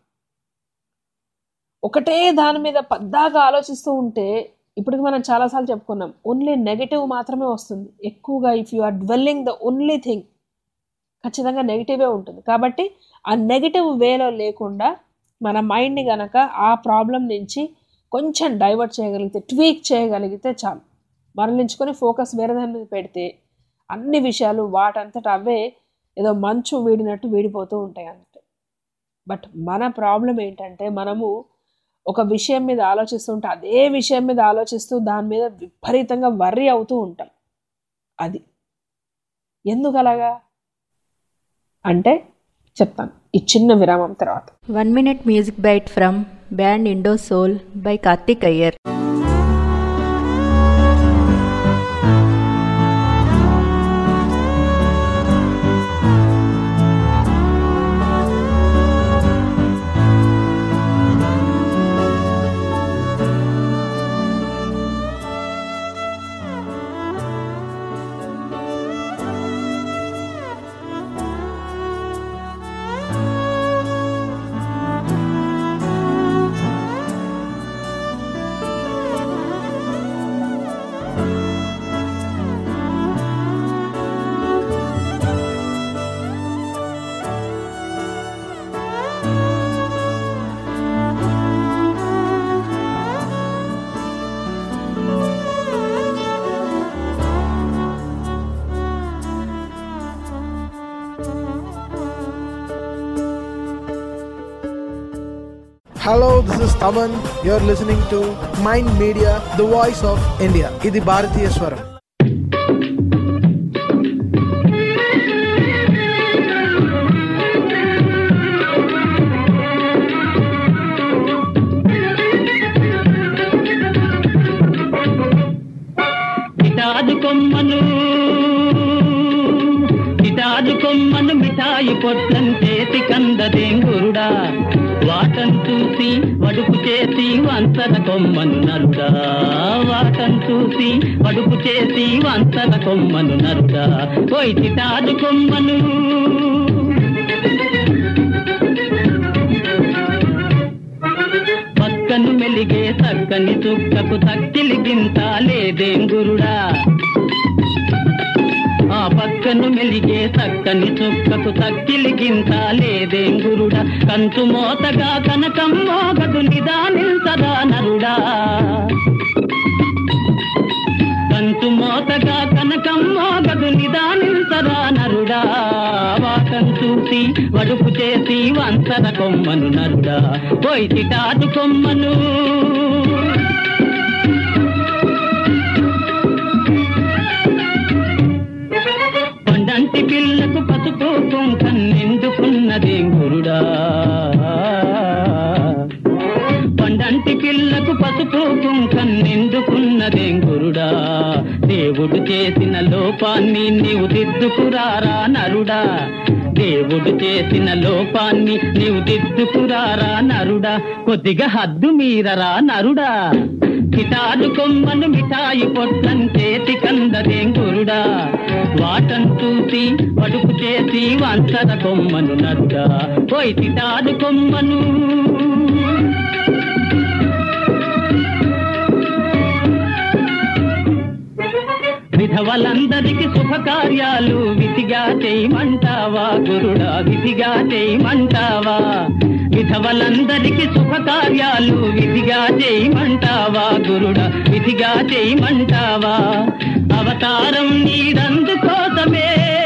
ఒకటే దాని మీద పద్దాగా ఆలోచిస్తూ ఉంటే, ఇప్పటికి మనం చాలాసార్లు చెప్పుకున్నాం, ఓన్లీ నెగిటివ్ మాత్రమే వస్తుంది ఎక్కువగా. If you are dwelling the only thing, ఖచ్చితంగా నెగిటివే ఉంటుంది. కాబట్టి ఆ నెగిటివ్ వేలో లేకుండా మన మైండ్ని గనక ఆ ప్రాబ్లం నుంచి కొంచెం డైవర్ట్ చేయగలిగితే, ట్వీక్ చేయగలిగితే చాలు. మరలించుకొని ఫోకస్ వేరే దాని మీద పెడితే అన్ని విషయాలు వాటంతట అవే ఏదో మంచు వీడినట్టు వీడిపోతూ ఉంటాయి అంతే. బట్ మన ప్రాబ్లం ఏంటంటే మనము ఒక విషయం మీద ఆలోచిస్తుంటే అదే విషయం మీద ఆలోచిస్తూ దాని మీద విపరీతంగా వర్రీ అవుతూ ఉంటాం. అది ఎందుకు అలాగా అంటే చెప్తాను ఈ చిన్న విరామం తర్వాత. 1 minute music bite from band Indo Soul by Karthik Iyer. Hello, this is Taman. You're listening to Mind Media, the voice of India. Idi Bharatiya Swaram. కొమ్మను మిఠాయి పొట్లం చేతి కందదేం గురుడా వాటం చూసి వడుపు చేసి వంతన కొమ్మను నరుడా వాటం చూసి వడుపు చేసి వంతన కొమ్మను నరుడా పోయి చిటాదు కొమ్మను పక్కను మెలిగే చక్కని చుక్కకు తక్కిలి గింత లేదేం గురుడా ఆ పక్కను మెలిగే చక్కని చుక్కకు తక్కిలి గింత లేదేం గురుడా కంచు మోతగా కనకం మోగదు నిదానించదా నరుడా కంచు మోతగా కనకం మోగదు నిదానించదా నరుడా వాటం చూసి వడుపు చేసి వంతన కొమ్మను నరుడా పోయి చిటాదు కొమ్మను పండంటి పిల్లకు పసుపు కుంకం నిండుకున్నదేం గురుడా పండంటి పిల్లకు పసుపు కుంకం నిండుకున్నదేం గురుడా దేవుడు చేసిన లోపాన్ని నీవు దిద్దుకురారా నరుడా దేవుడు చేసిన లోపాన్ని నీవు దిద్దుకురారా నరుడా కొద్దిగా హద్దు మీరరా నరుడా చిటాదు కొమ్మను మిఠాయి పొట్టం చేతి కందదేం గురుడా వాటం చూసి వడుపు చేసి వంచర కొమ్మను నరుడా పోయి చిటాదు కొమ్మను విధవలందరికి శుభకార్యాలు విధిగా చేయమంటావా గురుడా విధిగా చేయమంటావా విధవలందరికి శుభకార్యాలు విధిగా చేయమంటావా గురుడా విధిగా చేయమంటావా అవతారం నీదందుకోసమే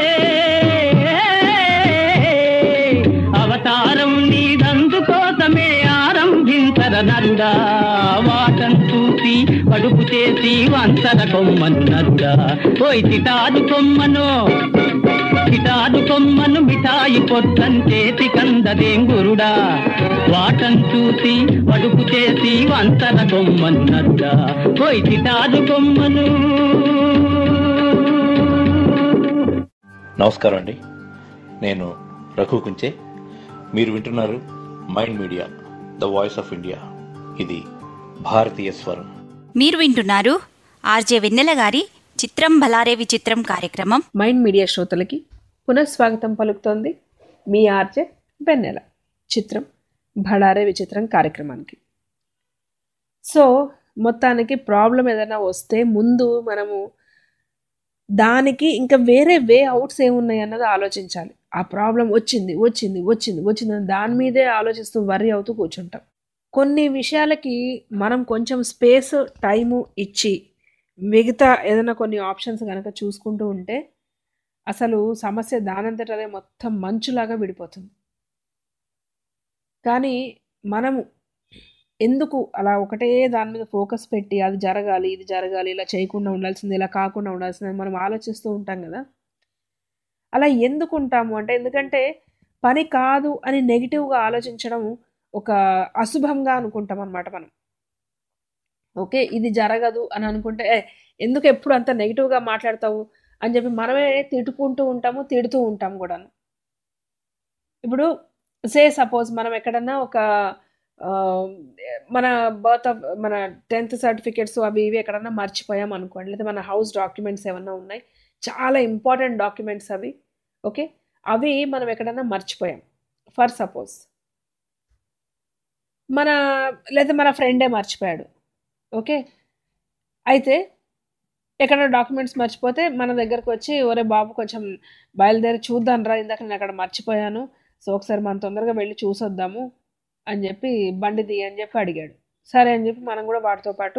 అవతారం నీదందుకోసమే ఆరంభించర నరుడా వాటం చూసి వడుపు చేసి వంచర కొమ్మను నరుడా పోయి చిటాదు కొమ్మను చిటాదు కొమ్మను మిఠాయి పొట్టం చేతి కందదేం గురుడా వాటం చూసి వడుపు చేసి వంచర కొమ్మను నరుడా పోయి చిటాదు కొమ్మను. నమస్కారం అండి, నేను రఘు కుంచే. మీరు వింటున్నారు mind media the voice of India. ఇది భారతీయ స్వరం. మీరు వింటున్నారు ఆర్జే వెన్నెల గారి చిత్రం భలారే విచిత్రం కార్యక్రమం. మైండ్ మీడియా శ్రోతలకి పునఃస్వాగతం పలుకుతోంది మీ ఆర్జే వెన్నెల. చిత్రం భలారే విచిత్రం కార్యక్రమానికి. సో మొత్తానికి ప్రాబ్లం ఏదైనా వస్తే ముందు మనము దానికి ఇంకా వేరే వే అవుట్స్ ఏమున్నాయి అన్నది ఆలోచించాలి. ఆ ప్రాబ్లం వచ్చింది వచ్చింది వచ్చింది వచ్చింది దాని మీదే ఆలోచిస్తూ వర్రీ అవుతూ కూర్చుంటాం. కొన్ని విషయాలకి మనం కొంచెం స్పేస్ టైము ఇచ్చి మిగతా ఏదైనా కొన్ని ఆప్షన్స్ కనుక చూసుకుంటూ ఉంటే అసలు సమస్య దానంతట అదే మొత్తం మంచులాగా విడిపోతుంది. కానీ మనము ఎందుకు అలా ఒకటే దాని మీద ఫోకస్ పెట్టి అది జరగాలి ఇది జరగాలి ఇలా చేయకుండా ఉండాల్సింది ఇలా కాకుండా ఉండాల్సింది మనం ఆలోచిస్తూ ఉంటాం కదా. అలా ఎందుకు ఉంటాము అంటే ఎందుకంటే పని కాదు అని నెగిటివ్గా ఆలోచించడం ఒక అశుభంగా అనుకుంటాం అన్నమాట మనం. ఓకే ఇది జరగదు అని అనుకుంటే ఎందుకు ఎప్పుడు అంత నెగిటివ్గా మాట్లాడతావు అని చెప్పి మనమే తిట్టుకుంటూ ఉంటాము, తిడుతూ ఉంటాం కూడాను. ఇప్పుడు సపోజ్ మనం ఎక్కడన్నా ఒక మన మన 10th సర్టిఫికేట్స్ అవి ఇవి ఎక్కడన్నా మర్చిపోయాం అనుకోండి, లేదా మన హౌస్ డాక్యుమెంట్స్ ఏమన్నా ఉన్నాయి, చాలా ఇంపార్టెంట్ డాక్యుమెంట్స్ అవి. ఓకే అవి మనం ఎక్కడన్నా మర్చిపోయాం ఫర్ సపోజ్, లేదా మన ఫ్రెండే మర్చిపోయాడు. ఓకే అయితే ఎక్కడ డాక్యుమెంట్స్ మర్చిపోతే మన దగ్గరకు వచ్చి ఒరే బాబు కొంచెం బయలుదేరి చూద్దాం రా, ఇందాక నేను అక్కడ మర్చిపోయాను, సో ఒకసారి మనం తొందరగా వెళ్ళి చూసొద్దాము అని చెప్పి బండి దిగి అని చెప్పి అడిగాడు. సరే అని చెప్పి మనం కూడా వాటితో పాటు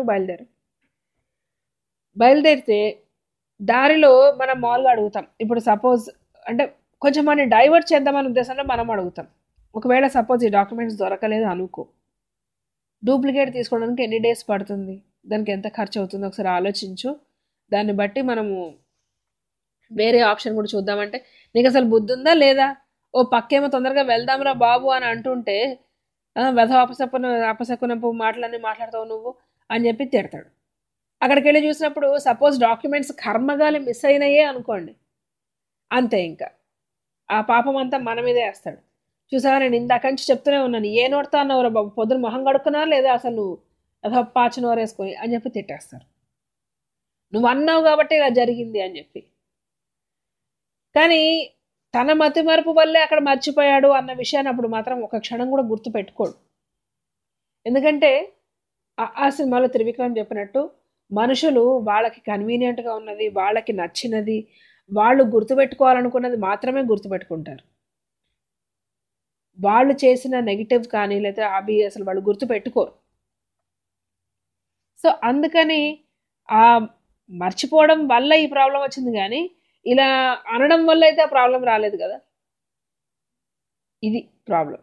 బయలుదేరితే దారిలో మనం మామూలుగా అడుగుతాం. ఇప్పుడు సపోజ్ అంటే కొంచెం మనం డైవర్ట్ చేద్దామనే ఉద్దేశంలో మనం అడుగుతాం. ఒకవేళ సపోజ్ ఈ డాక్యుమెంట్స్ దొరకలేదు అనుకో, డూప్లికేట్ తీసుకోవడానికి ఎన్ని డేస్ పడుతుంది, దానికి ఎంత ఖర్చు అవుతుంది ఒకసారి ఆలోచించు. దాన్ని బట్టి మనము వేరే ఆప్షన్ కూడా చూద్దామంటే నీకు అసలు బుద్ధి ఉందా లేదా, ఓ పక్కేమో తొందరగా వెళ్దాంరా బాబు అని అంటుంటే వెధ అపశకునపు మాటలన్నీ మాట్లాడతావు నువ్వు అని చెప్పి తిడతాడు. అక్కడికి వెళ్ళి చూసినప్పుడు సపోజ్ డాక్యుమెంట్స్ కర్మగాలి మిస్ అయినాయే అనుకోండి, అంతే ఇంకా ఆ పాపం అంతా మన మీదే వేస్తాడు. చూసావా, నేను ఇందాక నుంచి చెప్తూనే ఉన్నాను, ఏ నోడుతా అన్నావురా బాబు, పొద్దున మొహం కడుక్కున్నా లేదా అసలు నువ్వు అదో పాచి నోరేసుకొని అని చెప్పి తిట్టేస్తారు. నువ్వు అన్నావు కాబట్టి ఇలా జరిగింది అని చెప్పి. కానీ తన మతి మరుపు వల్లే అక్కడ మర్చిపోయాడు అన్న విషయాన్ని అప్పుడు మాత్రం ఒక క్షణం కూడా గుర్తు పెట్టుకోడు. ఎందుకంటే ఆ సినిమాలో త్రివిక్రమ్ చెప్పినట్టు మనుషులు వాళ్ళకి కన్వీనియంట్గా ఉన్నది, వాళ్ళకి నచ్చినది, వాళ్ళు గుర్తుపెట్టుకోవాలనుకున్నది మాత్రమే గుర్తుపెట్టుకుంటారు. వాళ్ళు చేసిన నెగిటివ్ కానీ లేదా అవి అసలు వాళ్ళు గుర్తుపెట్టుకోరు. సో అందుకని ఆ మర్చిపోవడం వల్ల ఈ ప్రాబ్లం వచ్చింది, కానీ ఇలా అనడం వల్ల అయితే ఆ ప్రాబ్లం రాలేదు కదా. ఇది ప్రాబ్లం.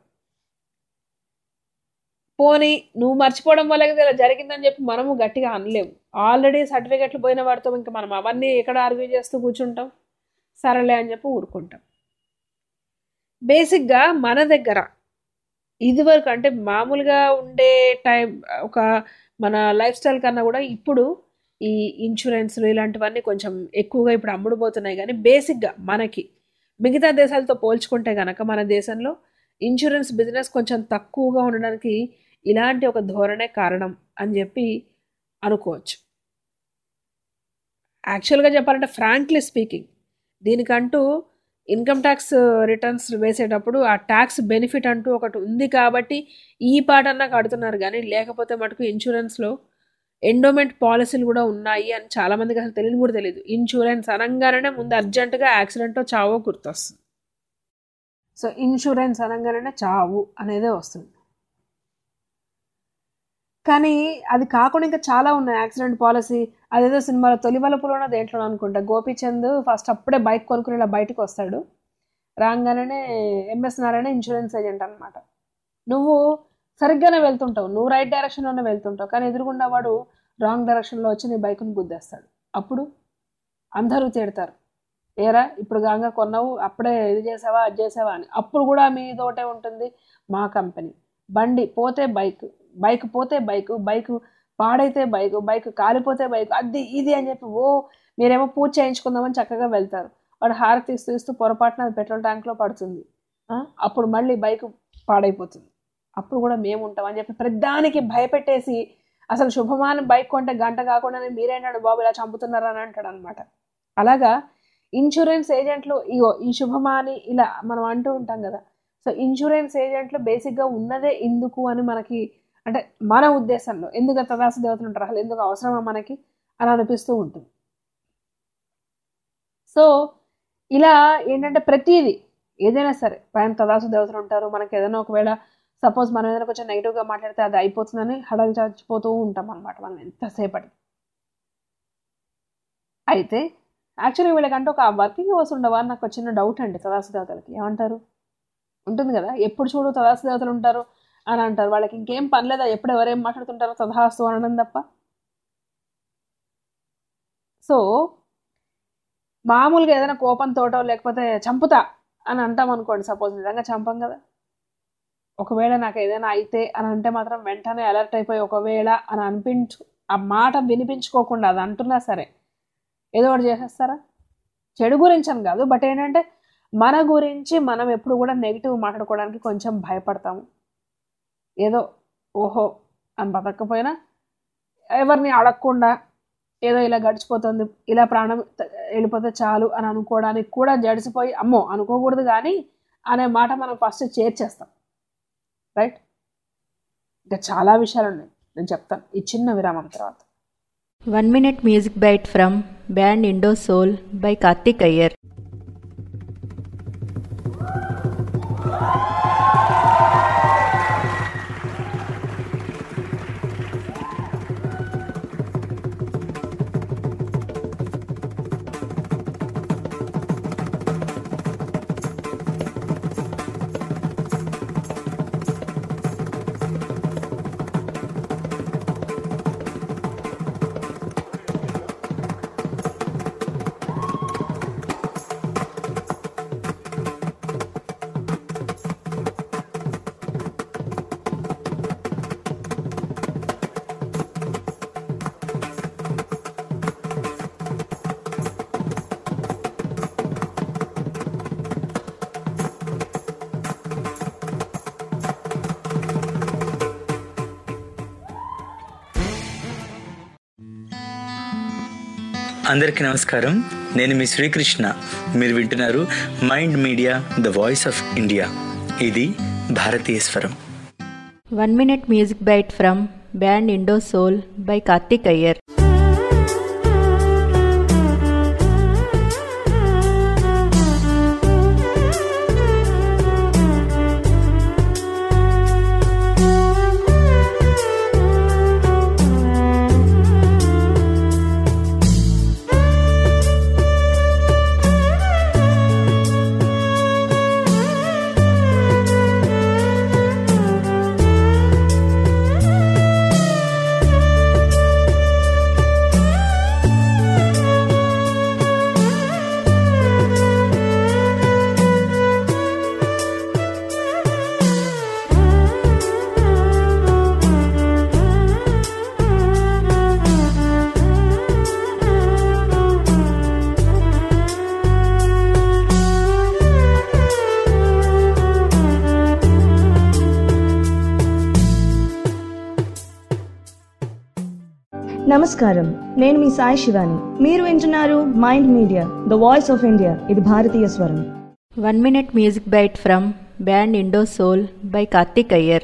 పోనీ నువ్వు మర్చిపోవడం వల్ల ఇలా జరిగిందని చెప్పి మనము గట్టిగా అనలేము. ఆల్రెడీ సర్టిఫికెట్లు పోయిన వాడితో ఇంకా మనం అవన్నీ ఎక్కడ ఆర్గ్యూ చేస్తూ కూర్చుంటాం, సరేలే అని చెప్పి ఊరుకుంటాం. బేసిక్గా మన దగ్గర ఇదివరకు అంటే మామూలుగా ఉండే టైం ఒక మన లైఫ్ స్టైల్ కన్నా కూడా ఇప్పుడు ఈ ఇన్సూరెన్స్లు ఇలాంటివన్నీ కొంచెం ఎక్కువగా ఇప్పుడు అమ్ముడుపోతున్నాయి. కానీ బేసిక్గా మనకి మిగతా దేశాలతో పోల్చుకుంటే కనుక మన దేశంలో ఇన్సూరెన్స్ బిజినెస్ కొంచెం తక్కువగా ఉండడానికి ఇలాంటి ఒక ధోరణే కారణం అని చెప్పి అనుకోవచ్చు. యాక్చువల్గా చెప్పాలంటే ఫ్రాంక్లీ స్పీకింగ్ దీనికంటూ ఇన్కమ్ ట్యాక్స్ రిటర్న్స్ వేసేటప్పుడు ఆ ట్యాక్స్ బెనిఫిట్ అంటూ ఒకటి ఉంది కాబట్టి ఈ పాటన్నా కడుతున్నారు. కానీ లేకపోతే మటుకు ఇన్సూరెన్స్లో ఎండోమెంట్ పాలసీలు కూడా ఉన్నాయి అని చాలామందికి అసలు తెలియని కూడా తెలియదు. ఇన్సూరెన్స్ అనగానే ముందు అర్జెంటుగా యాక్సిడెంటో చావో గుర్తొస్తుంది. సో ఇన్సూరెన్స్ అనగానే చావు అనేదే వస్తుంది. కానీ అది కాకుండా ఇంకా చాలా ఉన్నాయి. యాక్సిడెంట్ పాలసీ అదేదో సినిమాలో తొలివలపులోనో దేంట్లో అనుకుంటా గోపీచంద్ ఫస్ట్ అప్పుడే బైక్ కొనుక్కుని ఇలా బయటకు వస్తాడు. రాగానే ఎంఎస్ నారాయణ ఇన్సూరెన్స్ ఏజెంట్ అనమాట. నువ్వు సరిగ్గానే వెళ్తుంటావు, నువ్వు రైట్ డైరెక్షన్లోనే వెళ్తుంటావు, కానీ ఎదురుగుండా వాడు రాంగ్ డైరెక్షన్లో వచ్చి నీ బైక్ని గుద్దేస్తాడు. అప్పుడు అందరూ తిడతారు, ఏరా ఇప్పుడు గాంగా కొన్నావు, అప్పుడే ఇది చేసావా అది చేసావా అని. అప్పుడు కూడా మీదోటే ఉంటుంది మా కంపెనీ. బండి పోతే బైక్, బైక్ పోతే బైక్ పాడైతే బైక్ కాలిపోతే బైక్, అది ఇది అని చెప్పి మీరేమో పూజ చేయించుకుందామని చక్కగా వెళ్తారు. వాడు హారతి ఇస్తూ పొరపాటున పెట్రోల్ ట్యాంక్లో పడుతుంది. అప్పుడు మళ్ళీ బైక్ పాడైపోతుంది. అప్పుడు కూడా మేము ఉంటాం అని చెప్పి ప్రతిదానికి భయపెట్టేసి అసలు శుభమాని బైక్ కొంటే గంట కాకుండానే మీరేనాడు బాబు ఇలా చంపుతున్నారా అని అంటాడు అనమాట. అలాగా ఇన్సూరెన్స్ ఏజెంట్లు ఈ శుభమాని ఇలా మనం అంటూ ఉంటాం కదా. సో ఇన్సూరెన్స్ ఏజెంట్లు బేసిక్గా ఉన్నదే ఎందుకు అని మనకి అంటే మన ఉద్దేశంలో ఎందుకు తదాసు దేవతలు ఉంటారు అసలు ఎందుకు అవసరమా మనకి అని అనిపిస్తూ ఉంటుంది. సో ఇలా ఏంటంటే ప్రతిదీ ఏదైనా సరే పైన తదాసు దేవతలు ఉంటారు. మనకి ఏదైనా ఒకవేళ సపోజ్ మనం ఏదైనా కొంచెం నెగిటివ్గా మాట్లాడితే అది అయిపోతుందని హడలు చచ్చిపోతూ ఉంటాం అనమాట మనం ఎంతసేపటి. అయితే యాక్చువల్లీ వీళ్ళకంటే ఒక వర్కింగ్ అవర్స్ ఉండవా నాకు ఒక చిన్న డౌట్ అండి. తదాసు దేవతలకి ఏమంటారు ఉంటుంది కదా, ఎప్పుడు చూడు తదాసు దేవతలు ఉంటారు అని అంటారు. వాళ్ళకి ఇంకేం పని లేదా, ఎప్పుడు ఎవరేం మాట్లాడుతుంటారో తదాస్తు అనడం తప్ప. సో మామూలుగా ఏదైనా కోపంతోటో లేకపోతే చంపుతా అని అంటాం అనుకోండి, సపోజ్ నిజంగా చంపం కదా. ఒకవేళ నాకు ఏదైనా అయితే అని అంటే మాత్రం వెంటనే అలర్ట్ అయిపోయి ఒకవేళ అని ఆ మాట వినిపించుకోకుండా అది అంటున్నా సరే ఏదో ఒకటి చేసేస్తారా. చెడు గురించి అని కాదు, బట్ ఏంటంటే మన గురించి మనం ఎప్పుడు కూడా నెగిటివ్ మాట్లాడుకోవడానికి కొంచెం భయపడతాము. ఏదో ఓహో అని బతకపోయినా ఎవరిని అడగకుండా ఏదో ఇలా గడిచిపోతుంది, ఇలా ప్రాణం వెళ్ళిపోతే చాలు అని అనుకోవడానికి కూడా జడిసిపోయి అమ్మో అనుకోకూడదు కానీ అనే మాట మనం ఫస్ట్ చేర్చేస్తాం. రైట్, ఇంకా చాలా విషయాలు ఉన్నాయి, నేను చెప్తాను ఈ చిన్న విరామం తర్వాత. 1 minute music bite from band Indo Soul by Karthik Iyer. అందరికీ నమస్కారం. నేను మీ శ్రీకృష్ణ. మీరు వింటున్నారు mind media the voice of India. ఇది భారతీయ స్వరం. 1 minute music bite from band Indo Soul by Karthik Iyer. నమస్కారం, నేను మీ సాయి శివాని. మీరు వింటున్నారు mind media the voice of India. ఇది భారతీయ స్వరం. 1 minute music bite from band Indo Soul by Karthik Iyer.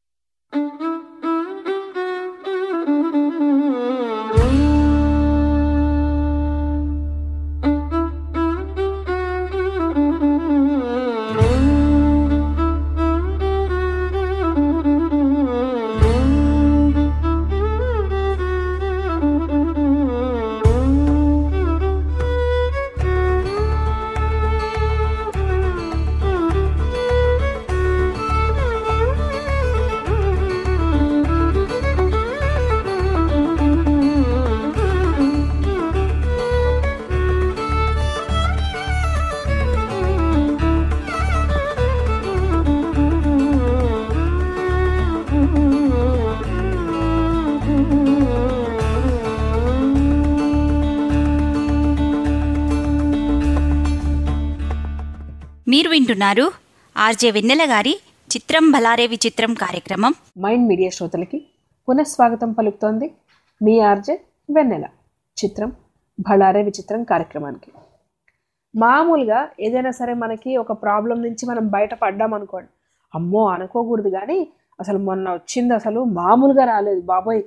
మీరు వింటున్నారు ఆర్జే వెన్నెల గారి చిత్రం భలారే విచిత్రం కార్యక్రమం. మైండ్ మీడియా శ్రోతలకి పునఃస్వాగతం పలుకుతోంది మీ ఆర్జే వెన్నెల. చిత్రం భలారే విచిత్రం కార్యక్రమానికి. మామూలుగా ఏదైనా సరే మనకి ఒక ప్రాబ్లం నుంచి మనం బయటపడ్డాం అనుకోండి, అమ్మో అనుకోకూడదు కానీ అసలు మొన్న వచ్చింది అసలు మామూలుగా రాలేదు బాబోయ్,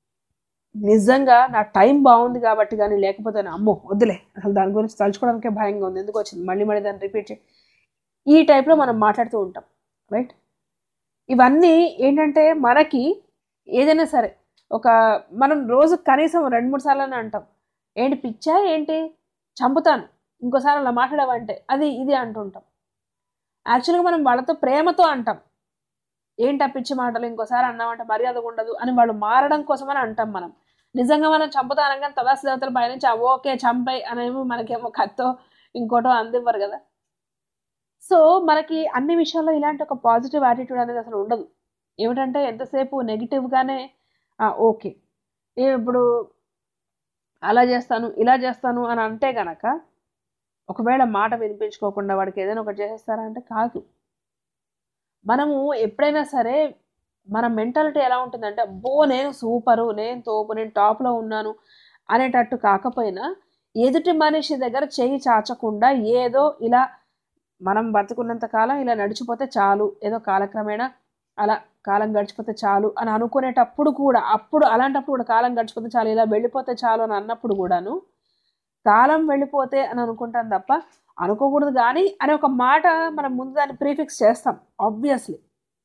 నిజంగా నా టైం బాగుంది కాబట్టి కానీ లేకపోతే అమ్మో వద్దులే అసలు దాని గురించి తలుచుకోవడానికే భయంగా ఉంది, ఎందుకు వచ్చింది మళ్ళీ మళ్ళీ దాన్ని రిపీట్ చేయి, ఈ టైప్లో మనం మాట్లాడుతూ ఉంటాం. రైట్? ఇవన్నీ ఏంటంటే మనకి ఏదైనా సరే ఒక మనం రోజు కనీసం 2-3 సార్లు అంటాం, ఏంటి పిచ్చా ఏంటి చంపుతాను ఇంకోసారి అలా మాట్లాడావంటే అది ఇది అంటుంటాం. యాక్చువల్గా మనం వాళ్ళతో ప్రేమతో అంటాం, ఏంటి ఆ పిచ్చి మాటలు ఇంకోసారి అన్నామంటే మర్యాద ఉండదు అని వాళ్ళు మారడం కోసమని అంటాం. మనం నిజంగా మనం చంపుతానం కానీ తదాసిదేవతల పై నుంచి ఓకే చంపై అనేమో మనకేమో కత్తో ఇంకోటో అందివ్వరు కదా. సో మనకి అన్ని విషయాల్లో ఇలాంటి ఒక పాజిటివ్ యాటిట్యూడ్ అనేది అసలు ఉండదు. ఏమిటంటే ఎంతసేపు నెగిటివ్గానే ఓకే ఇప్పుడు అలా చేస్తాను ఇలా చేస్తాను అని అంటే గనక ఒకవేళ మాట వినిపించుకోకుండా వాడికి ఏదైనా ఒకటి చేసేస్తారా అంటే కాదు. మనము ఎప్పుడైనా సరే మన మెంటాలిటీ ఎలా ఉంటుందంటే అబ్బో నేను సూపరు, నేను తోపు, నేను టాప్లో ఉన్నాను అనేటట్టు కాకపోయినా ఎదుటి మనిషి దగ్గర చేయి చాచకుండా ఏదో ఇలా మనం బతుకున్నంత కాలం ఇలా నడిచిపోతే చాలు, ఏదో కాలక్రమేణా అలా కాలం గడిచిపోతే చాలు అని అనుకునేటప్పుడు కూడా అలాంటప్పుడు కూడా కాలం గడిచిపోతే చాలు ఇలా వెళ్ళిపోతే చాలు అని అన్నప్పుడు కూడాను కాలం వెళ్ళిపోతే అని అనుకుంటాం తప్ప అనుకోకూడదు కానీ అనే ఒక మాట మనం ముందు దాన్ని ప్రీఫిక్స్ చేస్తాం ఆబ్వియస్లీ.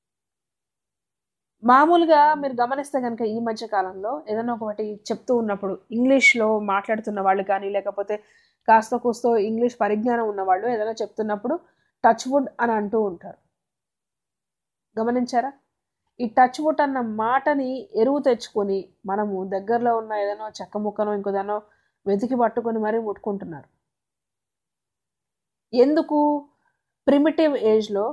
మామూలుగా మీరు గమనిస్తే కనుక ఈ మధ్య కాలంలో ఏదైనా ఒకటి చెప్తూ ఉన్నప్పుడు ఇంగ్లీష్లో మాట్లాడుతున్న వాళ్ళు కానీ లేకపోతే కాస్త కూస్తో ఇంగ్లీష్ పరిజ్ఞానం ఉన్నవాళ్ళు ఏదైనా చెప్తున్నప్పుడు టచ్ వుడ్ అని అంటూ ఉంటారు. గమనించారా? ఈ టచ్ వుడ్ అన్న మాటని ఎరువు తెచ్చుకొని మనము దగ్గరలో ఉన్న ఏదైనా చెక్క ముక్కనో ఇంకోదానో వెతికి పట్టుకొని మరీ ముట్టుకుంటున్నారు. ఎందుకు? ప్రిమిటివ్ ఏజ్లో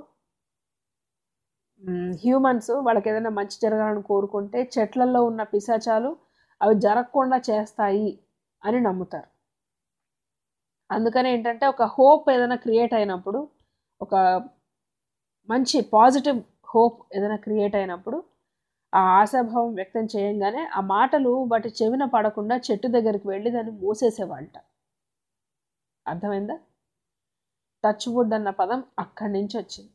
హ్యూమన్స్ వాళ్ళకి ఏదైనా మంచి జరగాలని కోరుకుంటే చెట్లలో ఉన్న పిశాచాలు అవి జరగకుండా చేస్తాయి అని నమ్ముతారు. అందుకని ఏంటంటే ఒక హోప్ ఏదైనా క్రియేట్ అయినప్పుడు, ఒక మంచి పాజిటివ్ హోప్ ఏదైనా క్రియేట్ అయినప్పుడు ఆ ఆశాభావం వ్యక్తం చేయంగానే ఆ మాటలు వాటి చెవిన పడకుండా చెట్టు దగ్గరికి వెళ్ళి దాన్ని మూసేసేవాళ్ళట. అర్థమైందా? టచ్ వుడ్ అన్న పదం అక్కడి నుంచి వచ్చింది.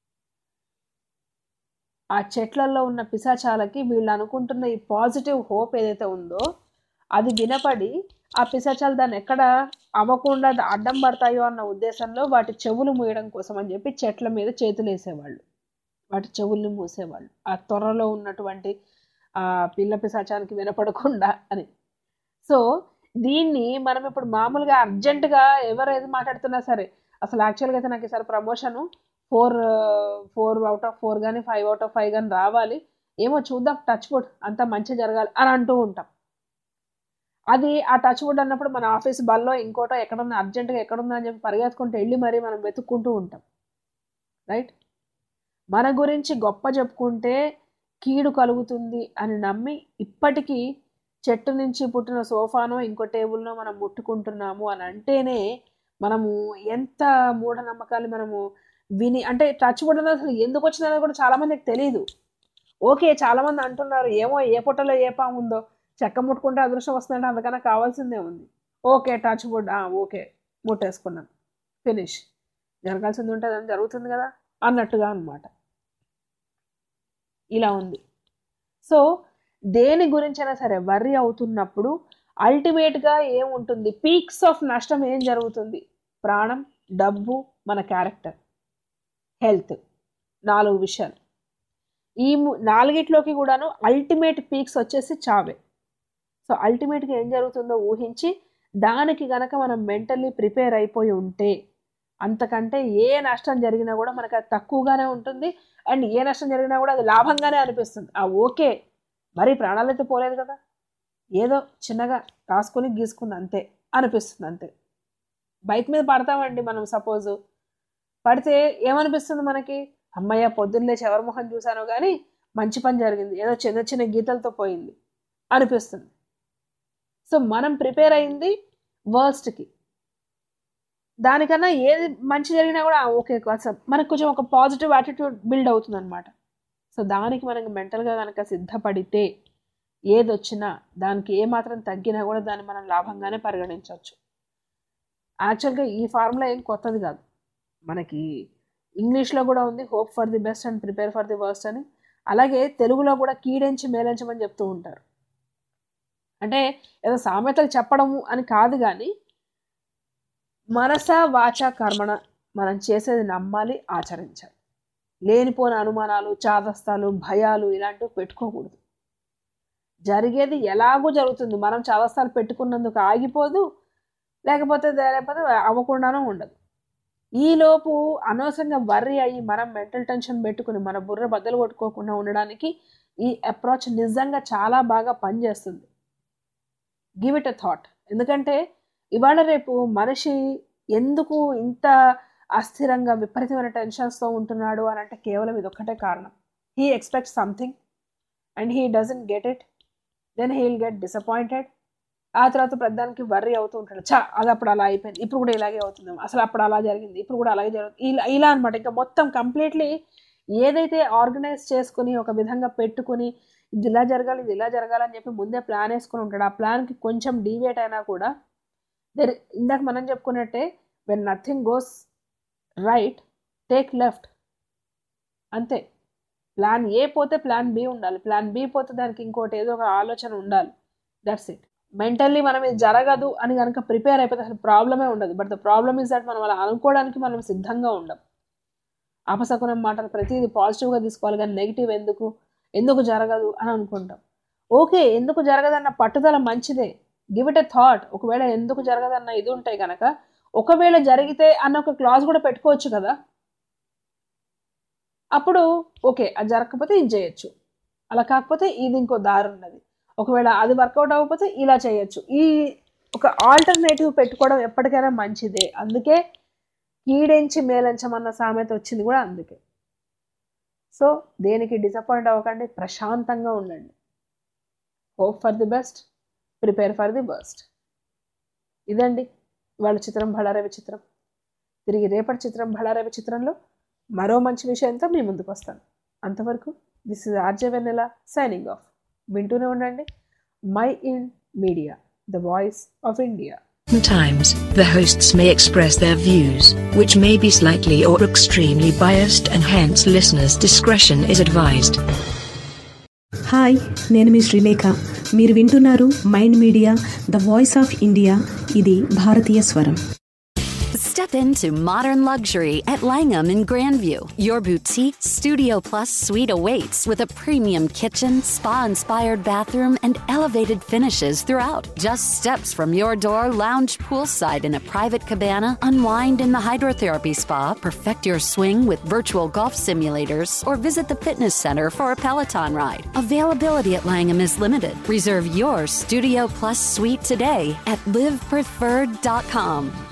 ఆ చెట్లలో ఉన్న పిశాచాలకి వీళ్ళు అనుకుంటున్న ఈ పాజిటివ్ హోప్ ఏదైతే ఉందో అది వినపడి ఆ పిశాచాలు దాన్ని ఎక్కడ అవ్వకుండా అడ్డం పడతాయో అన్న ఉద్దేశంలో వాటి చెవులు మూయడం కోసం అని చెప్పి చెట్ల మీద చేతులు వేసేవాళ్ళు, వాటి చెవుల్ని మూసేవాళ్ళు, ఆ త్వరలో ఉన్నటువంటి ఆ పిల్ల పిశాచానికి వినపడకుండా అని. సో దీన్ని మనం ఇప్పుడు మామూలుగా అర్జెంటుగా ఎవరు ఏది మాట్లాడుతున్నా సరే, అసలు యాక్చువల్గా అయితే నాకు ఈసారి ప్రమోషను 4 out of 4 కానీ 5 out of 5 కానీ రావాలి, ఏమో చూద్దాం, టచ్ వుడ్ అంతా మంచి జరగాలి అని అంటూ ఉంటాం. అది ఆ టచ్ వుడ్ అన్నప్పుడు మన ఆఫీస్ బల్లో ఇంకోటో ఎక్కడున్నా అర్జెంటుగా ఎక్కడుందా అని చెప్పి పరిగెత్తుకుంటూ వెళ్ళి మరీ మనం వెతుక్కుంటూ ఉంటాం. రైట్? మన గురించి గొప్ప చెప్పుకుంటే కీడు కలుగుతుంది అని నమ్మి ఇప్పటికీ చెట్టు నుంచి పుట్టిన సోఫానో ఇంకో టేబుల్నో మనం ముట్టుకుంటున్నాము అని అంటేనే మనము ఎంత మూఢనమ్మకాలు మనము విని, అంటే టచ్ వుడ్ అనేది అసలు ఎందుకు వచ్చిందనేది కూడా చాలామందికి తెలియదు. ఓకే, చాలామంది అంటున్నారు ఏమో ఏ పుట్టలో ఏ పాము ఉందో, చెక్క ముట్టుకుంటే అదృష్టం వస్తుందంటే అందుకన్నా కావాల్సిందే ఉంది. ఓకే టచ్ వుడ్, ఓకే ముట్టేసుకున్నాం, ఫినిష్, జరగాల్సింది ఉంటే అది జరుగుతుంది కదా అన్నట్టుగా అన్నమాట. ఇలా ఉంది. సో దేని గురించైనా సరే వర్రీ అవుతున్నప్పుడు అల్టిమేట్గా ఏముంటుంది, పీక్స్ ఆఫ్ నష్టం ఏం జరుగుతుంది? ప్రాణం, డబ్బు, మన క్యారెక్టర్, హెల్త్, 4 విషయాలు. ఈ 4గిట్లోకి కూడాను అల్టిమేట్ పీక్స్ వచ్చేసి చావే. సో అల్టిమేట్గా ఏం జరుగుతుందో ఊహించి దానికి గనక మనం మెంటల్లీ ప్రిపేర్ అయిపోయి ఉంటే అంతకంటే ఏ నష్టం జరిగినా కూడా మనకు అది తక్కువగానే ఉంటుంది. అండ్ ఏ నష్టం జరిగినా కూడా అది లాభంగానే అనిపిస్తుంది. ఓకే, మరి ప్రాణాలైతే పోలేదు కదా, ఏదో చిన్నగా రాసుకొని గీసుకుంది అంతే అనిపిస్తుంది, అంతే. బైక్ మీద పడతామండి మనం, సపోజు పడితే ఏమనిపిస్తుంది మనకి? అమ్మయ్య పొద్దున్నే ఎవరి మొహం చూశాను కానీ మంచి పని జరిగింది, ఏదో చిన్న చిన్న గీతలతో పోయింది అనిపిస్తుంది. సో మనం ప్రిపేర్ అయింది వర్స్ట్కి, దానికన్నా ఏది మంచి జరిగినా కూడా ఓకే, మనకు కొంచెం ఒక పాజిటివ్ యాటిట్యూడ్ బిల్డ్ అవుతుంది అనమాట. సో దానికి మనకి మెంటల్గా కనుక సిద్ధపడితే ఏది వచ్చినా దానికి ఏమాత్రం తగ్గినా కూడా దాన్ని మనం లాభంగానే పరిగణించవచ్చు. యాక్చువల్గా ఈ ఫార్ములా ఏం కొత్తది కాదు, మనకి ఇంగ్లీష్లో కూడా ఉంది, hope for the best and prepare for the worst అని. అలాగే తెలుగులో కూడా కీడెంచి మేలించమని చెప్తూ ఉంటారు. అంటే ఏదో సామెతలు చెప్పడము అని కాదు, కానీ మనస వాచ కర్మణ మనం చేసేది నమ్మాలి, ఆచరించాలి. లేనిపోని అనుమానాలు, చాదస్తాలు, భయాలు ఇలాంటివి పెట్టుకోకూడదు. జరిగేది ఎలాగూ జరుగుతుంది, మనం చాదస్తాలు పెట్టుకున్నందుకు ఆగిపోదు, లేకపోతే అవ్వకుండానూ ఉండదు. ఈలోపు అనవసరంగా వర్రీ అయ్యి మనం మెంటల్ టెన్షన్ పెట్టుకుని మన బుర్ర బద్దలు కొట్టుకోకుండా ఉండడానికి ఈ అప్రోచ్ నిజంగా చాలా బాగా పనిచేస్తుంది. Give it a thought. ఎందుకంటే ఇవాళ రేపు మనిషి ఎందుకు ఇంత అస్థిరంగా విపరీతమైన టెన్షన్స్తో ఉంటున్నాడు అని అంటే కేవలం ఇదొక్కటే కారణం. He expects something and he doesn't get it, then he will get disappointed. ఆ తర్వాత ప్రధానికి వర్రీ అవుతూ ఉంటాడు, అది అప్పుడు అలా అయిపోయింది, ఇప్పుడు కూడా ఇలాగే అవుతుందేమో, అసలు అప్పుడు అలా జరిగింది, ఇప్పుడు కూడా అలాగే జరుగుతుంది, ఇలా అనమాట. ఇంకా మొత్తం కంప్లీట్లీ ఏదైతే ఆర్గనైజ్ చేసుకుని ఒక విధంగా పెట్టుకుని ఇది ఇలా జరగాలి, ఇది ఇలా జరగాలని చెప్పి ముందే ప్లాన్ వేసుకుని ఉంటాడు. ఆ ప్లాన్కి కొంచెం డీవియేట్ అయినా కూడా ఇందాక మనం చెప్పుకున్నట్టే, when nothing goes right take left, అంతే. ప్లాన్ ఏ పోతే ప్లాన్ బి ఉండాలి, ప్లాన్ బి పోతే దానికి ఇంకోటి ఏదో ఒక ఆలోచన ఉండాలి, దట్స్ ఇట్. మెంటల్లీ మనం ఇది జరగదు అని కనుక ప్రిపేర్ అయిపోతే అసలు ప్రాబ్లమే ఉండదు. But the problem is that మనం అలా అనుకోవడానికి మనం సిద్ధంగా ఉండం. అపశకునం మాటలు ప్రతిదీ పాజిటివ్గా తీసుకోవాలి, కానీ నెగిటివ్ ఎందుకు జరగదు అని అనుకుంటాం. ఓకే, ఎందుకు జరగదన్న పట్టుదల మంచిదే, గివ్ ఇట్ ఎ థాట్. ఒకవేళ ఎందుకు జరగదన్న ఇది ఉంటాయి కనుక ఒకవేళ జరిగితే అన్న ఒక క్లాజ్ కూడా పెట్టుకోవచ్చు కదా. అప్పుడు ఓకే, అది జరగకపోతే ఇది చేయొచ్చు, అలా కాకపోతే ఇది ఇంకో దారి ఉన్నది, ఒకవేళ అది వర్కౌట్ అవ్వకపోతే ఇలా చేయొచ్చు. ఈ ఒక ఆల్టర్నేటివ్ పెట్టుకోవడం ఎప్పటికైనా మంచిదే. అందుకే కీడెంచి మేలంచమన్న సామెత వచ్చింది కూడా అందుకే. సో దేనికి డిసప్పాయింట్ అవ్వకండి, ప్రశాంతంగా ఉండండి. Hope for the best, prepare for the worst. ఇదండి వాళ్ళ చిత్రం బళారే విచిత్రం. తిరిగి రేపటి చిత్రం బళారే విచిత్రంలో మరో మంచి విషయంతో మీ ముందుకు వస్తాను. అంతవరకు this is RJ Vennela signing off. వింటూనే ఉండండి mind media, the voice of India. Sometimes, the hosts may express their views, which may be slightly or extremely biased, and hence listeners' discretion is advised. Hi, నేను మీ శ్రీలేఖ. మీరు వింటున్నారు mind media, the voice of India. ఇది భారతీయ స్వరం. Step into modern luxury at Langham in Grandview. Your boutique Studio Plus suite awaits with a premium kitchen, spa-inspired bathroom, and elevated finishes throughout. Just steps from your door, lounge poolside in a private cabana, unwind in the hydrotherapy spa, perfect your swing with virtual golf simulators, or visit the fitness center for a Peloton ride. Availability at Langham is limited. Reserve your Studio Plus suite today at livepreferred.com.